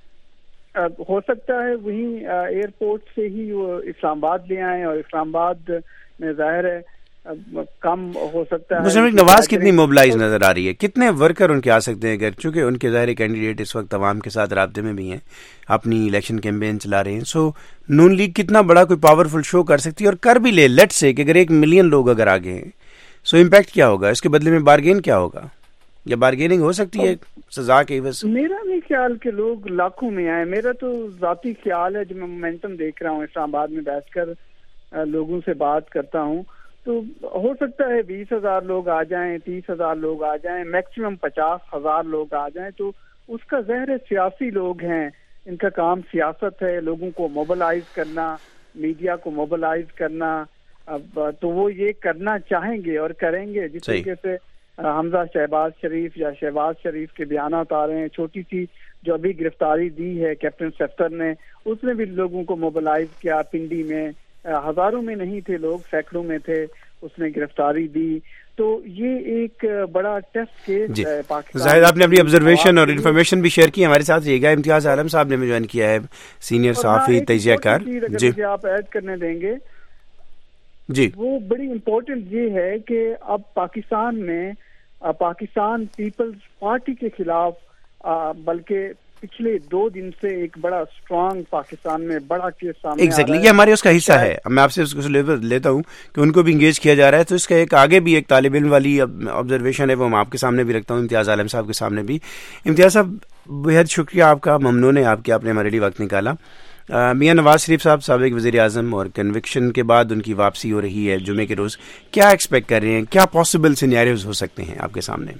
ہو سکتا ہے وہیں ایئرپورٹ سے ہی وہ اسلام آباد لے آئیں، اور اسلام آباد میں ظاہر ہے کم ہو سکتا ہے. مسلم لیگ نواز کتنی موبلائز نظر آ رہی ہے، کتنے ورکر ان کے آ سکتے ہیں؟ اگر چونکہ ان کے ظاہر کینڈیڈیٹ اس وقت عوام کے ساتھ رابطے میں بھی ہیں، اپنی الیکشن کیمپین چلا رہے ہیں، سو نون لیگ کتنا بڑا کوئی پاورفل شو کر سکتی ہے، اور کر بھی لے لیٹ سے کہ اگر ایک ملین لوگ اگر آگے ہیں، سو امپیکٹ کیا ہوگا، اس کے بدلے میں بارگین کیا ہوگا، یا بارگیننگ ہو سکتی ہے سزا کے عوض؟ میرا نہیں خیال کہ لوگ لاکھوں میں آئے. میرا تو ذاتی خیال ہے، جو میں مومنٹم دیکھ رہا ہوں اسلام آباد میں بیٹھ کر لوگوں سے بات کرتا ہوں، تو ہو سکتا ہے بیس ہزار لوگ آ جائیں، تیس ہزار لوگ آ جائیں، میکسیمم پچاس ہزار لوگ آ جائیں. تو اس کا ظاہر سیاسی لوگ ہیں، ان کا کام سیاست ہے، لوگوں کو موبلائز کرنا، میڈیا کو موبلائز کرنا. اب تو وہ یہ کرنا چاہیں گے اور کریں گے. جس طریقے سے حمزہ شہباز شریف یا شہباز شریف کے بیانات آ رہے ہیں، چھوٹی سی جو ابھی گرفتاری دی ہے کیپٹن سیفٹر نے، اس نے بھی لوگوں کو موبلائز کیا. پنڈی میں ہزاروں میں نہیں تھے لوگ، سینکڑوں میں تھے، اس نے گرفتاری دی. تو یہ ایک بڑا ٹیسٹ کیس جی. ہے پاکستان. زاہد آپ نے اپنی آبزرویشن اور انفارمیشن بھی شیئر کی ہمارے ساتھ. رہے گا امتیاز عالم صاحب نے جوائن کیا ہے، سینئر صحافی تجزیہ کار. جی آپ ایڈ کرنے دیں گے جی. وہ بڑی امپورٹنٹ یہ ہے کہ اب پاکستان میں پاکستان پیپلز پارٹی کے خلاف بلکہ پچھلے دو دن سے ایک بڑا اسٹرانگ پاکستان میں بڑا کیس سامنے exactly. یہ ہمارے اس کا حصہ ہے. میں آپ سے اس کو لیتا ہوں کہ ان کو بھی انگیج کیا جا رہا ہے. تو اس کا ایک آگے بھی ایک طالب علم والی آبزرویشن ہے، وہ میں آپ کے سامنے بھی رکھتا ہوں، امتیاز عالم صاحب کے سامنے بھی. امتیاز صاحب بہت شکریہ آپ کا، ممنون ہے آپ کے، آپ نے ہمارے لیے وقت نکالا. میاں نواز شریف صاحب سابق وزیر اعظم، اور کنوکشن کے بعد ان کی واپسی ہو رہی ہے جمعے کے روز، کیا ایکسپیکٹ کر رہے ہیں، کیا پاسبل سینیریوز ہو سکتے ہیں آپ کے سامنے؟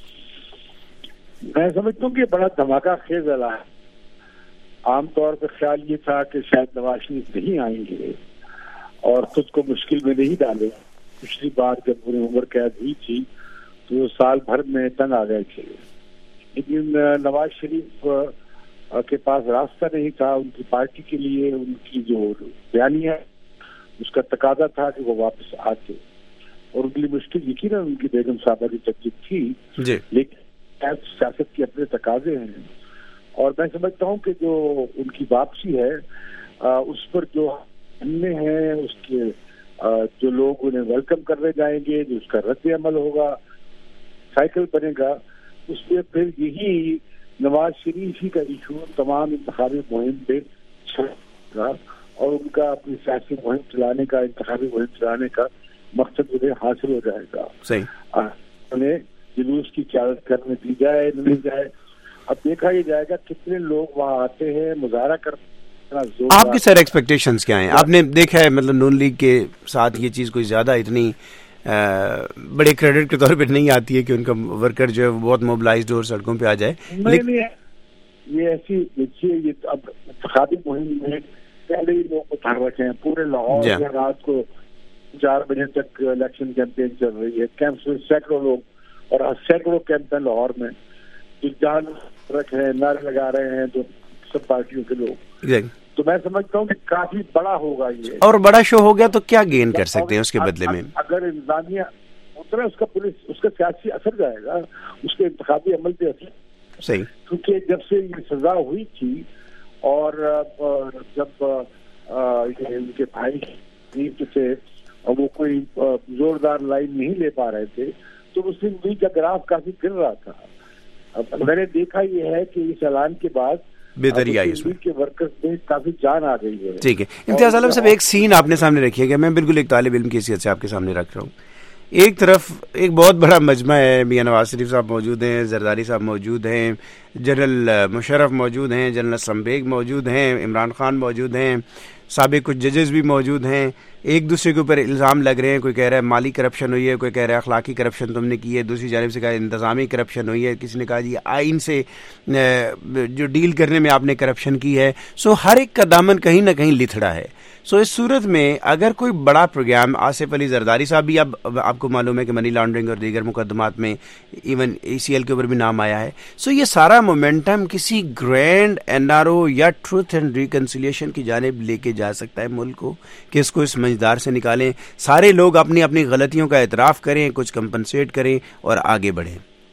میں سمجھتا ہوں کہ بڑا دھماکہ خیز اعلان ہے. عام طور پہ خیال یہ تھا کہ شاید نواز شریف نہیں آئیں گے اور خود کو مشکل میں نہیں ڈالے. پچھلی بار جب پوری عمر قید ہوئی تھی تو وہ سال بھر میں تنگ آ گئے تھے، لیکن نواز شریف کے پاس راستہ نہیں تھا. ان کی پارٹی کے لیے ان کی جو بیانیہ اس کا تقاضا تھا کہ وہ واپس آتے، اور ان کے لیے مشکل یقیناً ان کی بیگم صاحبہ کی تکلیف تھی جی. لیکن سیاست کے اپنے تقاضے ہیں، اور میں سمجھتا ہوں کہ جو ان کی واپسی ہے اس پر جو ہمیں ہیں، اس کے جو لوگ انہیں ویلکم کرنے جائیں گے، جو اس کا رد عمل ہوگا، سائیکل بنے گا، اس پہ پھر یہی نواز شریف ہی کا ایشو تمام انتخابی مہم پہ چھڑا، اور ان کا اپنی سیاسی مہم چلانے کا، انتخابی مہم چلانے کا مقصد انہیں حاصل ہو جائے گا. صحیح. انہیں جلوس کی قیادت کرنے دی جائے نہ دی جائے، اب دیکھا یہ جائے گا کتنے لوگ وہاں آتے ہیں مظاہرہ کرنا. آپ کی سر ایکسپیکٹیشنز کیا ہیں؟ آپ نے دیکھا ہے مطلب نون لیگ کے ساتھ یہ چیز کوئی زیادہ اتنی بڑے کریڈٹ کے طور پہ نہیں آتی ہے کہ ان کا ورکر جو ہے بہت موبلائزڈ اور سڑکوں پہ آ جائے. یہ ایسی دیکھیے، یہ اب انتخابی مہم میں پہلے ہی لوگ اتار رکھے ہیں. پورے لاہور میں رات کو چار بجے تک الیکشن کیمپین چل رہی ہے. کیمپس میں سینکڑوں لوگ اور سینکڑوں کیمپ ہیں لاہور میں، جو جان رکھ رہے ہیں، نعرے لگا رہے ہیں جو سب پارٹیوں کے لوگ. تو میں سمجھتا ہوں کہ کافی بڑا ہوگا یہ، اور بڑا شو ہو گیا تو کیا گین کر سکتے ہیں اس کے بدلے میں؟ اگر انتظامیہ اتنا اس کا پولیس اس کا سیاسی اثر جائے گا، اس کے انتخابی عمل پہ اثر. صحیح. کیونکہ جب سے یہ سزا ہوئی تھی اور جب ان کے بھائی جو تھے اور وہ کوئی زوردار لائن نہیں لے پا رہے تھے، تو مسلم لیگ کا گراف کافی گر رہا تھا. اب میں نے دیکھا یہ ہے کہ اس اعلان کے بعد بہتری آئی اس میں کے ورکرز میں کافی جان آ گئی ہے. ٹھیک ہے امتیاز عالم صاحب، ایک سین آپ نے سامنے رکھی ہے، میں بالکل ایک طالب علم کی حیثیت سے آپ کے سامنے رکھ رہا ہوں. ایک طرف ایک بہت بڑا مجمع ہے، میاں نواز شریف صاحب موجود ہیں، زرداری صاحب موجود ہیں، جنرل مشرف موجود ہیں، جنرل اسلم بیگ موجود ہیں، عمران خان موجود ہیں، سابق کچھ ججز بھی موجود ہیں. ایک دوسرے کے اوپر الزام لگ رہے ہیں، کوئی کہہ رہا ہے مالی کرپشن ہوئی ہے، کوئی کہہ رہا ہے اخلاقی کرپشن تم نے کی ہے، دوسری جانب سے کہا انتظامی کرپشن ہوئی ہے، کسی نے کہا جی آئین سے جو ڈیل کرنے میں آپ نے کرپشن کی ہے. سو ہر ایک کا دامن کہیں نہ کہیں لتھڑا ہے. سو اس صورت میں اگر کوئی بڑا پروگرام، آصف علی زرداری صاحب بھی اب آپ کو معلوم ہے کہ منی لانڈرنگ اور دیگر مقدمات میں ایون ای سی ایل کے اوپر بھی نام آیا ہے. سو یہ سارا مومنٹم کسی گرینڈ این آر او یا ٹروتھ اینڈ ریکنسیلیشن کی جانب لے کے جا سکتا ہے ملک کو، کہ اس کو اس منجدار سے نکالیں، سارے لوگ اپنی اپنی غلطیوں کا اعتراف کریں، کچھ کمپنسیٹ کریں اور آگے بڑھیں.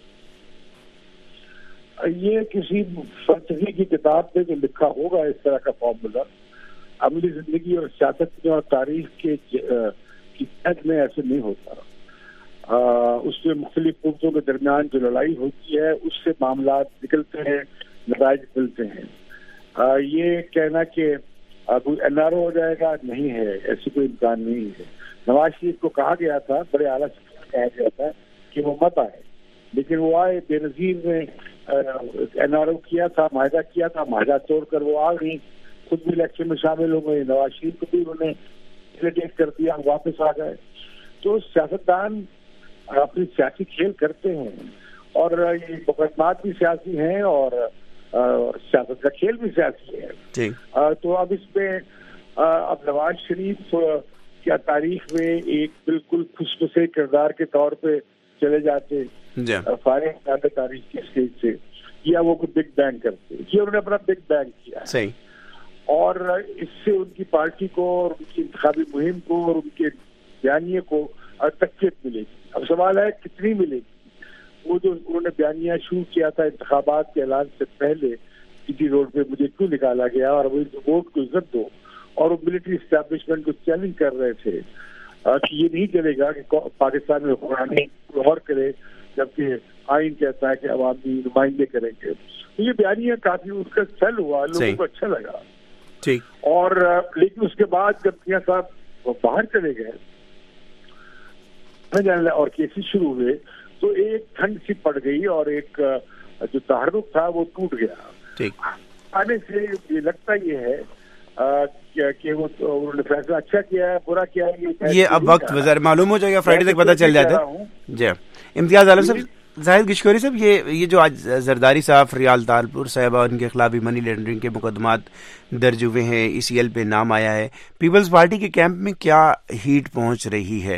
یہ کسی فلسفی کی کتاب میں جو لکھا ہوگا اس طرح کا فارمولا، عملی زندگی اور سیاست میں اور تاریخ کے کی جد میں ایسے نہیں ہوتا. اس میں مختلف قوتوں کے درمیان جو لڑائی ہوتی ہے اس سے معاملات نکلتے ہیں، نتائج ملتے ہیں. یہ کہنا کہ کوئی این آر او ہو جائے گا نہیں ہے، ایسی کوئی امکان نہیں ہے. نواز شریف کو کہا گیا تھا، بڑے اعلیٰ سے کہا گیا تھا کہ وہ مت آئے، لیکن وہ آئے. بے نظیر نے این آر او کیا تھا، معاہدہ کیا تھا، معاہدہ توڑ کر وہ آ گئی، خود بھی الیکشن میں شامل ہو گئے. نواز شریف کو بھی انہوں نے ڈیلیگیٹ کر دیا، واپس آ گئے. تو سیاستدان اپنی سیاسی کھیل کرتے ہیں، اور یہ مقدمات بھی سیاسی ہیں اور سیاست کا کھیل بھی سیاسی ہے. تو اب اس میں اب نواز شریف کیا تاریخ میں ایک بالکل خوش پسے کردار کے طور پہ چلے جاتے فارغ تاریخ کے اسٹیج سے، یا وہ کوئی بگ بینگ کرتے؟ یہ انہوں نے اپنا بگ بینگ کیا صحیح، اور اس سے ان کی پارٹی کو اور ان کی انتخابی مہم کو اور ان کے بیانیے کو تقویت ملے گی. اب سوال ہے کتنی ملے گی. وہ جو انہوں نے بیانیہ شروع کیا تھا انتخابات کے اعلان سے پہلے، کسی روڈ پہ مجھے کیوں نکالا گیا اور وہ ووٹ کو عزت دو، اور وہ ملٹری اسٹیبلشمنٹ کو چیلنج کر رہے تھے کہ یہ نہیں چلے گا کہ پاکستان میں حکمرانی غور کرے جبکہ آئین کہتا ہے کہ عوامی نمائندے کریں گے. یہ بیانیہ کافی اس کا سیل ہوا، لوگوں کو اچھا لگا. اور لیکن اس کے بعد جب میاں صاحب باہر چلے گئے اور کیسز شروع ہوئے تو ایک ٹھنڈ سی پڑ گئی اور ایک جو تحرک تھا وہ ٹوٹ گیا. آنے سے یہ لگتا یہ ہے کہ وہ انہوں نے فیصلہ اچھا کیا ہے برا کیا ہے، یہ اب وقت معلوم ہو جائے گا، فرائیڈے تک پتہ چل جاتا ہے. جی امتیاز عالم صاحب، زاہد گشکوری صاحب، یہ یہ جو آج زرداری صاحب، فریال تالپور صاحبہ، ان کے خلاف بھی منی لانڈرنگ کے مقدمات درج ہوئے ہیں، ای سی ایل پہ نام آیا ہے، پیپلز پارٹی کے کیمپ میں کیا ہیٹ پہنچ رہی ہے؟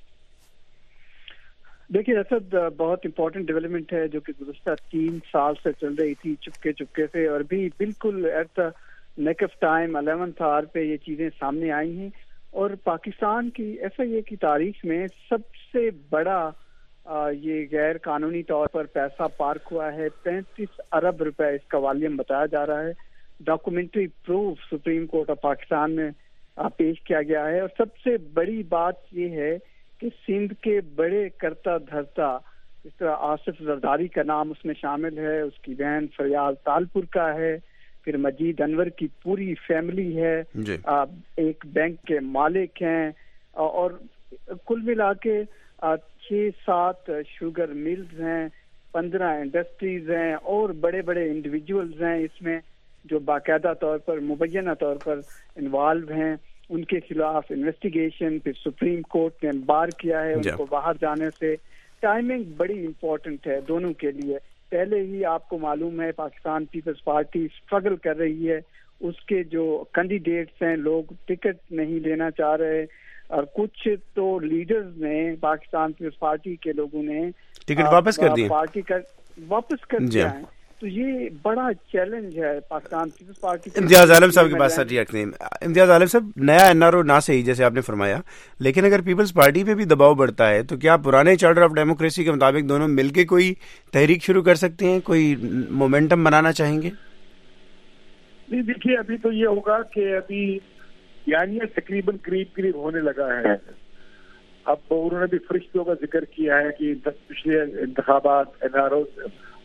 دیکھیے اسد، بہت امپورٹنٹ ڈیولپمنٹ ہے جو کہ گزشتہ تین سال سے چل رہی تھی چپکے چپکے سے، اور بھی بالکل at the nick of time eleventh hour پہ یہ چیزیں سامنے آئی ہیں. اور پاکستان کی ایف آئی اے کی تاریخ میں سب سے بڑا آ, یہ غیر قانونی طور پر پیسہ پارک ہوا ہے. پینتیس ارب روپے اس کا والیوم بتایا جا رہا ہے. Documentary proof Supreme Court of Pakistan میں آ, پیش کیا گیا ہے. اور سب سے بڑی بات یہ ہے کہ سندھ کے بڑے کرتا دھرتا اس طرح آصف زرداری کا نام اس میں شامل ہے، اس کی بہن فریال تالپور کا ہے، پھر مجید انور کی پوری فیملی ہے، آ, ایک بینک کے مالک ہیں، اور کل ملا کے چھ سات شوگر ملز ہیں، پندرہ انڈسٹریز ہیں، اور بڑے بڑے انڈیویجولز ہیں اس میں جو باقاعدہ طور پر مبینہ طور پر انوالو ہیں. ان کے خلاف انویسٹیگیشن پھر سپریم کورٹ نے بار کیا ہے ان کو باہر جانے سے. ٹائمنگ بڑی امپورٹنٹ ہے دونوں کے لیے. پہلے ہی آپ کو معلوم ہے پاکستان پیپلز پارٹی اسٹرگل کر رہی ہے، اس کے جو کینڈیڈیٹس ہیں لوگ ٹکٹ نہیں لینا چاہ رہے، اور کچھ تو لیڈرز نے پاکستان پیپلز پارٹی کے لوگوں نے ٹکٹ واپس کر دیا، پارٹی کا واپس کر دیا ہے. تو یہ بڑا چیلنج ہے پاکستان پیپلز پارٹی. امتیاز عالم صاحب کے پاس سر رکھتے ہیں. امتیاز عالم صاحب، نیا این آر او نہ صحیح جیسے آپ نے فرمایا، لیکن اگر پیپلز پارٹی پہ بھی دباؤ بڑھتا ہے تو کیا پرانے چارٹر آف ڈیموکریسی کے مطابق دونوں مل کے کوئی تحریک شروع کر سکتے ہیں، کوئی مومنٹم بنانا چاہیں گے؟ نہیں دیکھیے، ابھی تو یہ ہوگا کہ ابھی یعنی تقریباً قریب قریب ہونے لگا ہے. اب انہوں نے بھی فرشتوں کا ذکر کیا ہے کہ پچھلے انتخابات N R O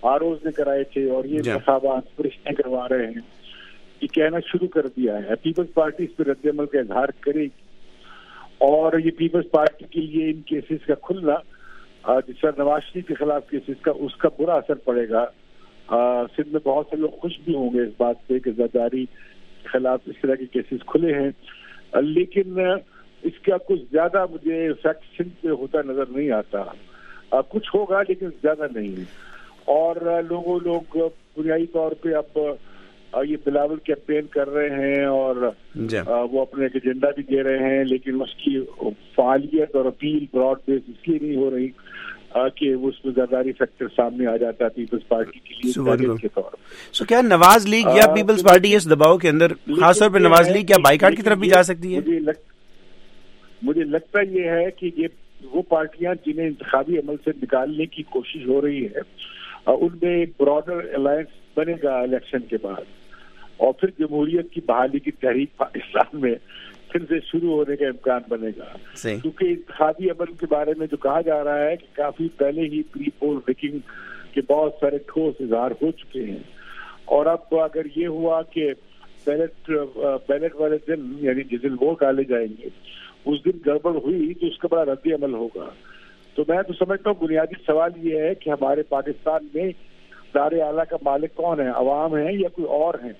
R Os نے کرائے تھے اور یہ انتخابات فرشتے کروا رہے ہیں، یہ کہنا شروع کر دیا ہے. پیپلز پارٹی اس پہ رد عمل کا اظہار کرے گی، اور یہ پیپلز پارٹی کے لیے ان کیسز کا کھلنا، جس طرح نواز شریف کے خلاف کیسز کا، اس کا برا اثر پڑے گا. سندھ میں بہت سے لوگ خوش بھی ہوں گے اس بات پہ کہ زرداری کے خلاف اس طرح کے کیسز کھلے ہیں، لیکن اس کا کچھ زیادہ مجھے افیکٹ سندھ پہ ہوتا نظر نہیں آتا. کچھ ہوگا لیکن زیادہ نہیں. اور لوگوں لوگ بنیادی طور پہ اب یہ بلاول کیمپین کر رہے ہیں اور وہ اپنے ایک ایجنڈا بھی دے رہے ہیں، لیکن اس کی فعالیت اور اپیل براڈ بیس اس لیے نہیں ہو رہی کہ وہ اس میں زرداری فیکٹر سامنے آ جاتا ہے پیپلز پارٹی کے لیے کے طور پر. سو کیا نواز لیگ یا پیپلز پارٹی اس دباؤ کے اندر، خاص طور پہ نواز لیگ، کیا بائیکاٹ کی طرف بھی جا سکتی ہے؟ مجھے لگتا یہ ہے کہ یہ وہ پارٹیاں جنہیں انتخابی عمل سے نکالنے کی کوشش ہو رہی ہے، ان میں ایک براڈر الائنس بنے گا الیکشن کے بعد، اور پھر جمہوریت کی بحالی کی تحریک پاکستان میں پھر سے شروع ہونے کا امکان بنے گا. کیونکہ انتخابی عمل کے بارے میں جو کہا جا رہا ہے کہ کافی پہلے ہی پری پول ریکنگ کے بہت سارے ٹھوس اظہار ہو چکے ہیں، اور اب اگر یہ ہوا کہ بیلٹ بیلٹ والے دن یعنی جس دن ووٹ ڈالے جائیں گے اس دن گڑبڑ ہوئی تو اس کا بڑا رد عمل ہوگا. تو میں تو سمجھتا ہوں بنیادی سوال یہ ہے کہ ہمارے پاکستان میں دار اعلیٰ کا مالک کون ہے، عوام ہے یا کوئی اور ہے؟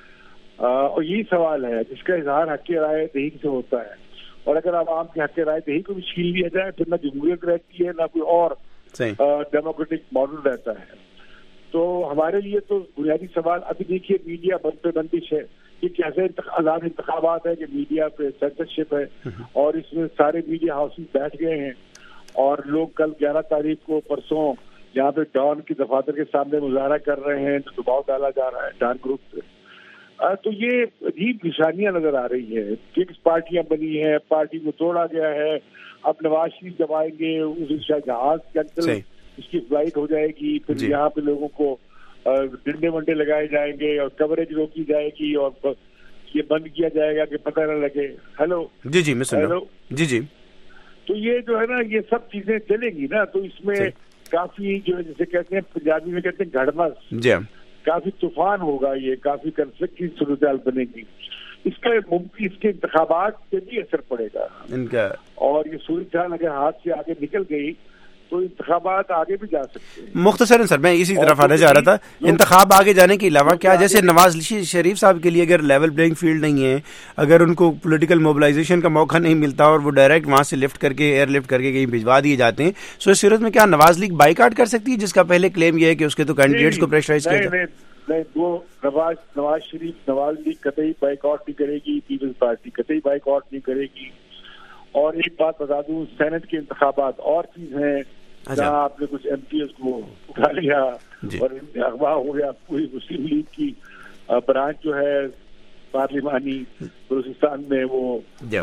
اور یہی سوال ہے جس کا اظہار حق رائے دہی سے ہوتا ہے. اور اگر عوام کے حق رائے دہی کو بھی چھین لیا جائے پھر نہ جمہوریت رہتی ہے نہ کوئی اور ڈیموکریٹک ماڈل رہتا ہے. تو ہمارے لیے تو بنیادی سوال ابھی دیکھیے میڈیا بند پہ بندش ہے، یہ کیسے آزاد انتخابات ہے کہ میڈیا پہ سینسرشپ ہے، اور اس میں سارے میڈیا ہاؤسز بیٹھ گئے ہیں، اور لوگ کل گیارہ تاریخ کو پرسوں یہاں پہ ڈان کی دفاتر کے سامنے مظاہرہ کر رہے ہیں تو دباؤ ڈالا جا رہا ہے ڈان گروپ سے. تو یہ عجیب نشانیاں نظر آ رہی ہیں. کس پارٹیاں بنی ہیں، پارٹی کو توڑا گیا ہے. اب نواز شریف جب آئیں گے اس جہاز کینسل، اس کی فلائٹ ہو جائے گی، پھر یہاں پہ لوگوں کو ڈنڈے ونڈے لگائے جائیں گے اور کوریج روکی جائے گی اور یہ بند کیا جائے گا کہ پتہ نہ لگے. ہیلو جی جی میں ہیلو جی جی تو یہ جو ہے نا یہ سب چیزیں چلیں گی نا، تو اس میں کافی جو ہے جسے کہتے ہیں پنجابی میں کہتے ہیں گھڑمس، کافی طوفان ہوگا، یہ کافی کنفلکٹ کی صورتحال بنے گی. اس کا ممکن اس کے انتخابات پہ بھی اثر پڑے گا ان کا، اور یہ صورتحال اگر ہاتھ سے آگے نکل گئی تو انتخابات آگے بھی جا سکتے ہیں. مختصراً سر میں اسی طرف آنا چاہ رہا تھا، انتخاب آگے جانے کے علاوہ کیا جیسے نواز شریف صاحب کے لیے اگر لیول پلینگ فیلڈ نہیں ہے، اگر ان کو پولیٹیکل موبلائزیشن کا موقع نہیں ملتا اور وہ ڈائریکٹ وہاں سے لفٹ کر کے ایئر لفٹ کر کے کہیں بھجوا دیے جاتے ہیں، سو اس صورت میں کیا نواز لیگ بائیکاٹ کر سکتی ہے، جس کا پہلے کلیم یہ ہے کہ اس کے تو کینڈیڈیٹس کو پریشرائز کیا جائے؟ نہیں، وہ نواز نواز شریف نواز لیگ قطعی بائیکاٹ نہیں کرے گی، پیپلز پارٹی قطعی بائیکاٹ نہیں کرے گی. اور ایک بات بتا دوں، سینٹ کے انتخابات اور چیز ہیں جہاں آپ نے کچھ ایم پی ایس کو اٹھا لیا اور اغوا ہو گیا. پوری مسلم لیگ کی برانچ جو ہے پارلیمانی بلوچستان میں وہ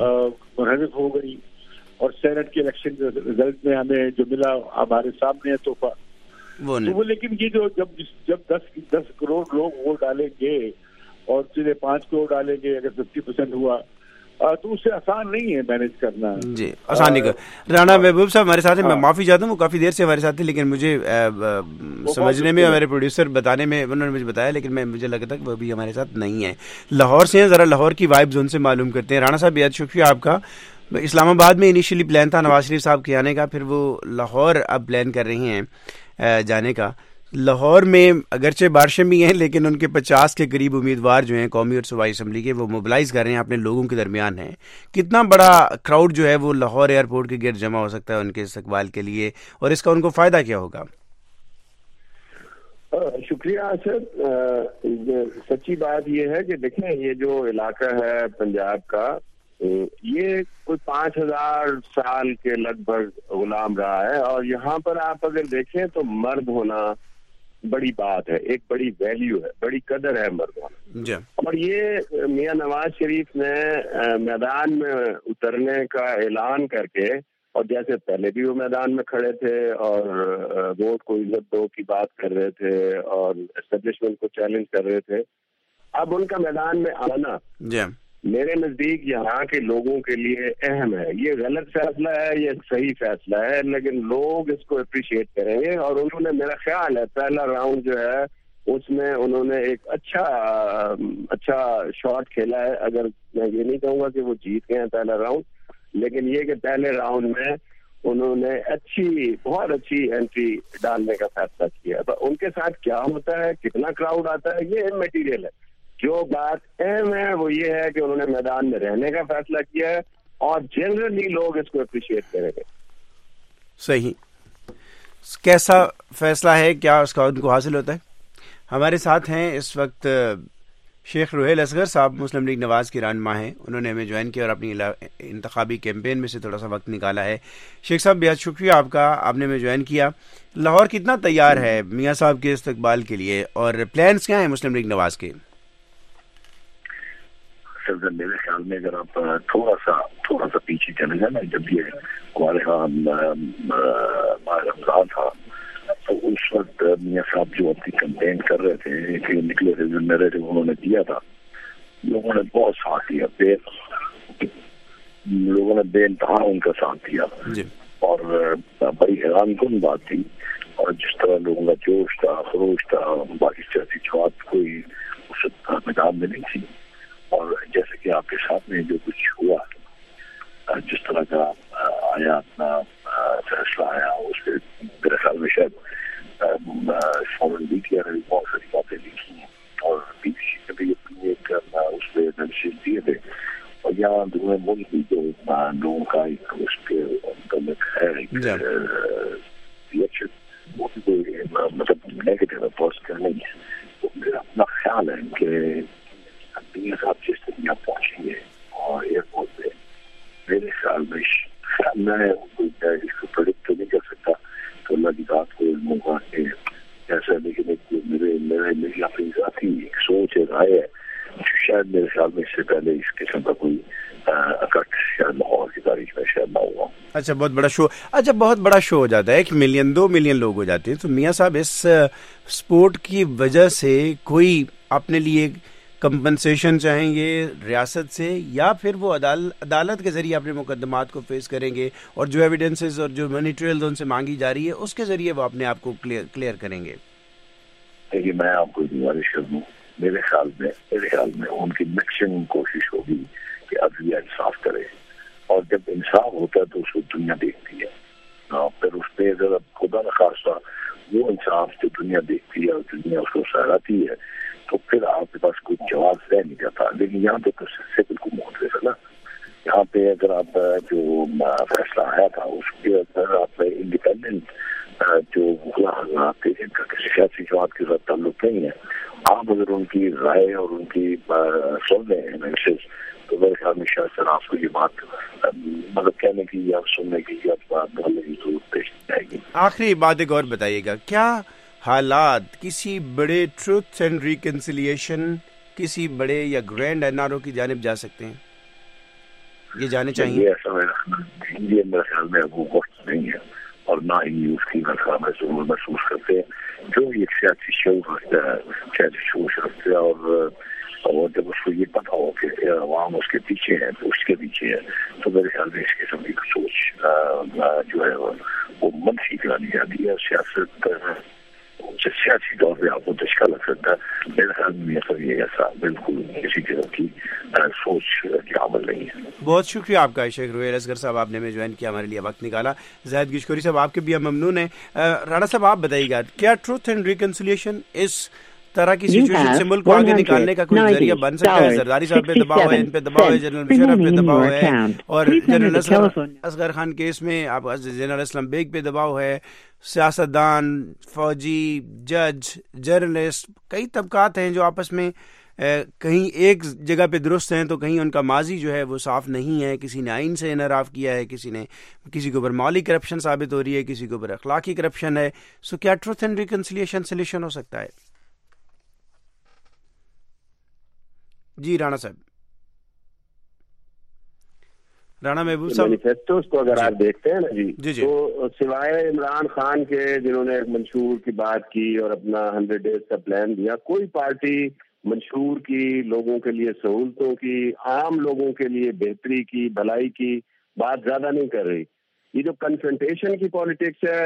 منحرف ہو گئی، اور سینٹ کے الیکشن رزلٹ میں ہمیں جو ملا ہمارے سامنے ہے تحفہ وہ. لیکن یہ جو جب جب دس دس کروڑ لوگ ووٹ ڈالیں گے اور سیدھے پانچ کروڑ ڈالیں گے، اگر ففٹی پرسینٹ ہوا تو اس سے آسان نہیں ہے مینج کرنا. جی آسان نہیں کر. رانا محبوب صاحب ہمارے ساتھ ہیں، میں معافی چاہتا ہوں وہ کافی دیر سے ہمارے ساتھ تھے، لیکن مجھے سمجھنے میں ہمارے پروڈیوسر بتانے میں انہوں نے مجھے بتایا، لیکن میں مجھے لگتا کہ وہ ابھی ہمارے ساتھ نہیں ہے. لاہور سے ہیں، ذرا لاہور کی وائبز ان سے معلوم کرتے ہیں. رانا صاحب بہت شکریہ آپ کا. اسلام آباد میں انیشلی پلان تھا نواز شریف صاحب کے آنے کا، پھر وہ لاہور اب پلان کر رہی ہیں جانے کا. لاہور میں اگرچہ بارشیں بھی ہیں لیکن ان کے پچاس کے قریب امیدوار جو ہیں قومی اور صوبائی اسمبلی کے، وہ موبلائز کر رہے ہیں، اپنے لوگوں کے درمیان ہیں. کتنا بڑا کراؤڈ جو ہے وہ لاہور ایئرپورٹ کے گرد جمع ہو سکتا ہے ان کے استقبال کے لیے، اور اس کا ان کو فائدہ کیا ہوگا؟ شکریہ اسد. سچی بات یہ ہے کہ دیکھیں یہ جو علاقہ ہے پنجاب کا، یہ کوئی پانچ ہزار سال کے لگ بھگ غلام رہا ہے، اور یہاں پر آپ اگر دیکھیں تو مرد ہونا بڑی بات ہے، ایک بڑی ویلیو ہے، بڑی قدر ہے مرد ہونا. اور یہ میاں نواز شریف نے میدان میں اترنے کا اعلان کر کے، اور جیسے پہلے بھی وہ میدان میں کھڑے تھے اور ووٹ کو عزت دو کی بات کر رہے تھے اور اسٹیبلشمنٹ کو چیلنج کر رہے تھے، اب ان کا میدان میں آنا میرے نزدیک یہاں کے لوگوں کے لیے اہم ہے. یہ غلط فیصلہ ہے، یہ صحیح فیصلہ ہے، لیکن لوگ اس کو اپریشیٹ کریں گے. اور انہوں نے، میرا خیال ہے پہلا راؤنڈ جو ہے اس میں انہوں نے ایک اچھا اچھا شاٹ کھیلا ہے. اگر میں یہ نہیں کہوں گا کہ وہ جیت گئے ہیں پہلا راؤنڈ، لیکن یہ کہ پہلے راؤنڈ میں انہوں نے اچھی بہت اچھی انٹری ڈالنے کا فیصلہ کیا. ان کے ساتھ کیا ہوتا ہے، کتنا کراؤڈ آتا ہے، یہ مٹیریل ہے. جو بات اہم ہے وہ یہ ہے کہ انہوں نے میدان میں رہنے کا فیصلہ کیا ہے اور جنرلی لوگ اس کو اپریشیٹ کریں گے. صحیح. کیسا فیصلہ ہے، کیا اس کا ان کو حاصل ہوتا ہے؟ ہمارے ساتھ ہیں اس وقت شیخ روحیل اصغر صاحب، مسلم لیگ نواز کے رہنما ہیں. انہوں نے ہمیں جوائن کیا اور اپنی انتخابی کیمپین میں سے تھوڑا سا وقت نکالا ہے. شیخ صاحب بہت شکریہ آپ کا، آپ نے ہمیں جوائن کیا. لاہور کتنا تیار ہے میاں صاحب کے استقبال کے لیے اور پلانس کیا ہیں مسلم لیگ نواز کے؟ میرے خیال میں اگر آپ تھوڑا سا تھوڑا سا پیچھے چلے جائیں نا، جب یہ ماہ رمضان تھا تو اس وقت میاں صاحب جو اپنی کمپین کر رہے تھے کہ نکلے تھے، نیریٹو انہوں نے دیا تھا، لوگوں نے بہت ساتھ دیا، بے لوگوں نے بے انتہا ان کا ساتھ دیا اور بڑی حیران کن بات تھی. اور جس طرح لوگوں کا جوش تھا، خروش تھا، باقی سیاسی جماعت کوئی اس وقت میدان میں نہیں تھی. اور جیسے کہ آپ کے ساتھ میں جو کچھ ہوا، جس طرح کا آیا اپنا فیصلہ آیا، اس پہ میرے خیال میں شاید فورن میڈیا نے بہت ساری باتیں لکھی ہیں اور بی بی سی نے بھی اپنی ایک اس پہ انالیسس دیے تھے. اور یہاں دونوں ملک بھی جو لوگوں کا ایک اس پہ متعلق ہے ریئیکشن، وہ بھی کوئی مطلب نیگیٹو ہے، پازیٹیو نہیں ہے. تو میرا اپنا خیال ہے کہ میاں صاحب جس طرح یہاں پہنچیں گے اور ایئرپورٹ پہ، میرے خیال میں میں اس کو پریڈکٹ تو نہیں کر سکتا، تو اللہ کی بات کو علم ہوگا کہ ایسا، لیکن ایک میرے میرے میری اپنی ذاتی ایک سوچ ہے، رائے ہے، شاید میرے خیال میں اس سے پہلے اس قسم کا کوئی اکٹ شاید لاہور کی تاریخ میں شاید نہ ہوا. اچھا، بہت بڑا شو اچھا بہت بڑا شو ہو جاتا ہے، ایک ملین دو ملین لوگ ہو جاتے ہیں. تو میاں صاحب اس سپورٹ کی وجہ سے کوئی اپنے لیے کمپنسیشن چاہیں گے ریاست سے، یا پھر وہ عدالت کے ذریعے اپنے مقدمات کو فیس کریں گے اور جو ایویڈنسز اور جو منی ٹریلز ان سے مانگی جا رہی ہے اس کے ذریعے وہ اپنے آپ کو کلیئر کریں گے؟ دیکھیے، میں آپ کو گزارش کر دوں، میرے خیال میں میرے خیال میں ان کی میکسیمم کوشش ہوگی کہ عدلیہ انصاف کرے، اور جب انصاف ہوتا ہے تو اس کو دنیا دیکھتی ہے. پھر اس پہ اگر خدا نخواستہ وہ انصاف جو دنیا دیکھتی ہے اور دنیا اس کو سہراتی ہے تو پھر آپ کے پاس کوئی جواب رہ نہیں جاتا. لیکن یہاں پہ تو سے بالکل مختلف ہے نا. یہاں پہ اگر آپ جو فیصلہ آیا تھا اس کے اندر آپ انڈیپینڈنٹ جو مغلا حضرات تھے جن کا کسی سیاسی جماعت کے ساتھ تعلق نہیں ہے، آپ اگر ان کی رائے اور ان کی سن لیں انالیسس تو میرے خیال میں شاید سر آپ کو یہ بات مطلب کہنے کی یا سننے کی یا بات بولنے کی ضرورت پیش جائے گی. آخری بات ایک اور بتائیے گا، کیا حالات کسی بڑے ٹروتھ اینڈ ریکنسیلیشن کسی بڑے یا گرینڈ این آر او کی جانب جا سکتے ہیں؟ یہ جانے چاہیے. ایسا یہ میرے خیال میں اب وہ وقت نہیں ہے اور نہ ہی اس کی میرے خیال میں ضرور محسوس کرتے ہیں. جو ایک سیاسی شعور رکھتا ہے، سیاسی شعور رکھتا ہے اور اور جب اس کو یہ پتا ہو کہ عوام اس کے پیچھے ہے تو اس کے پیچھے ہے، تو میرے خیال میں اس قسم کی سوچ جو ہے وہ منفی کرانی جاتی ہے. سیاست سیاسی طور پہ آپ کو دشکا لگ سکتا ہے. میرے خیال میں یہ ایسا بالکل کسی قسم کی سوچ کی عمل نہیں ہے. بہت شکریہ آپ کا شیخ روحیل اصغر صاحب، آپ نے ہمیں جوائن کیا، ہمارے لیے وقت نکالا. زاہد گشکوری صاحب آپ کے بھی ہم ممنون ہیں. رانا صاحب آپ بتائیے گا، کیا ٹروتھ اینڈ ریکنسیلیشن اس طرح کی سچویشن سے ملک کو آگے نکالنے کا کوئی ذریعہ بن سکتا ہے؟ زرداری صاحب پہ دباؤ ہے، ان پہ دباؤ ہے، جنرل مشرف پہ دباؤ ہے، اور جنرل اصغر خان کیس میں آپ جنرل اسلم بیگ پہ دباؤ ہے، سیاستدان، فوجی، جج، جرنلسٹ، کئی طبقات ہیں جو آپس میں کہیں ایک جگہ پہ درست ہیں تو کہیں ان کا ماضی جو ہے وہ صاف نہیں ہے. کسی نے آئین سے انحراف کیا ہے، کسی نے کسی کے اوپر مالی کرپشن ثابت ہو رہی ہے، کسی کے اوپر اخلاقی کرپشن ہے. سو کیا ٹروتھ اینڈ ریکنسیلیشن سلیوشن ہو سکتا ہے؟ جی رانا صاحب. رانا محبوب صاحب، مینیفیسٹوز کو اگر آپ دیکھتے ہیں نا جی, جی, جی تو سوائے عمران خان کے جنہوں نے منشور کی بات کی اور اپنا ہنڈریڈ ڈیز کا پلان دیا، کوئی پارٹی منشور کی، لوگوں کے لیے سہولتوں کی، عام لوگوں کے لیے بہتری کی، بھلائی کی بات زیادہ نہیں کر رہی. یہ جو کنفرنٹیشن کی پالیٹکس ہے،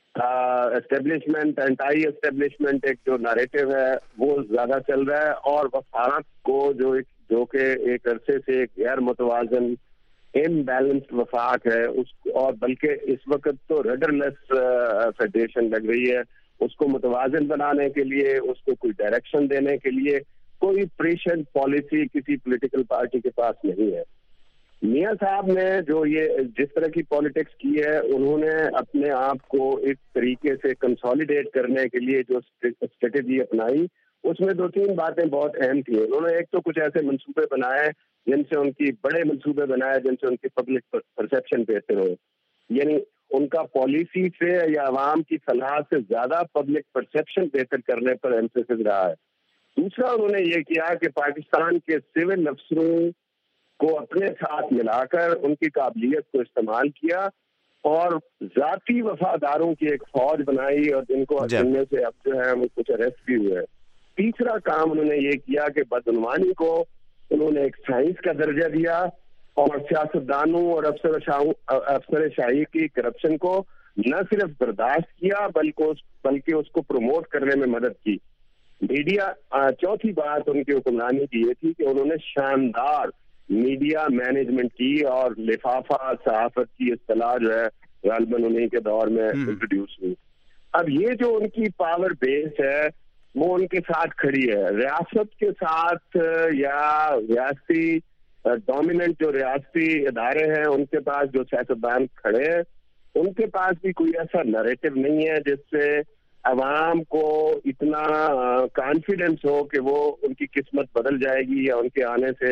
اسٹیبلشمنٹ اینٹائی اسٹیبلشمنٹ ایک جو نریٹو ہے وہ زیادہ چل رہا ہے، اور وفاق کو جو ایک جو کہ ایک عرصے سے ایک غیر متوازن امبیلنسڈ وفاق ہے اس، اور بلکہ اس وقت تو رڈر لیس فیڈریشن لگ رہی ہے، اس کو متوازن بنانے کے لیے، اس کو کوئی ڈائریکشن دینے کے لیے کوئی پریشنٹ پالیسی کسی پولیٹیکل پارٹی کے پاس نہیں ہے. میاں صاحب نے جو یہ جس طرح کی پالیٹکس کی ہے، انہوں نے اپنے آپ کو اس طریقے سے کنسالیڈیٹ کرنے کے لیے جو اسٹریٹجی اپنائی، اس میں دو تین باتیں بہت اہم تھیں. انہوں نے ایک تو کچھ ایسے منصوبے بنائے جن سے ان کی بڑے منصوبے بنائے جن سے ان کی پبلک پرسیپشن بہتر ہو، یعنی ان کا پالیسی سے یا عوام کی صلاح سے زیادہ پبلک پرسیپشن بہتر کرنے پر ایمفیسس رہا ہے. دوسرا انہوں نے یہ کیا کہ پاکستان کے سول افسروں کو اپنے ساتھ ملا کر ان کی قابلیت کو استعمال کیا اور ذاتی وفاداروں کی ایک فوج بنائی، اور جن کو جن میں سے اب جو ہے وہ کچھ اریسٹ بھی ہوئے. تیسرا کام انہوں نے یہ کیا کہ بدعنوانی کو انہوں نے ایک سائنس کا درجہ دیا، اور سیاستدانوں اور افسر افسر شاہی کی کرپشن کو نہ صرف برداشت کیا بلکہ بلکہ اس کو پروموٹ کرنے میں مدد کی. میڈیا، چوتھی بات ان کی حکمرانی کی یہ تھی کہ انہوں نے شاندار میڈیا مینجمنٹ کی، اور لفافہ صحافت کی اصطلاح جو ہے غالباً انہیں کے دور میں انٹروڈیوس ہوئی. اب یہ جو ان کی پاور بیس ہے وہ ان کے ساتھ کھڑی ہے. ریاست کے ساتھ یا ریاستی ڈومیننٹ جو ریاستی ادارے ہیں ان کے پاس جو سیاستدان کھڑے ہیں ان کے پاس بھی کوئی ایسا نریٹو نہیں ہے جس سے عوام کو اتنا کانفیڈنس ہو کہ وہ ان کی قسمت بدل جائے گی، یا ان کے آنے سے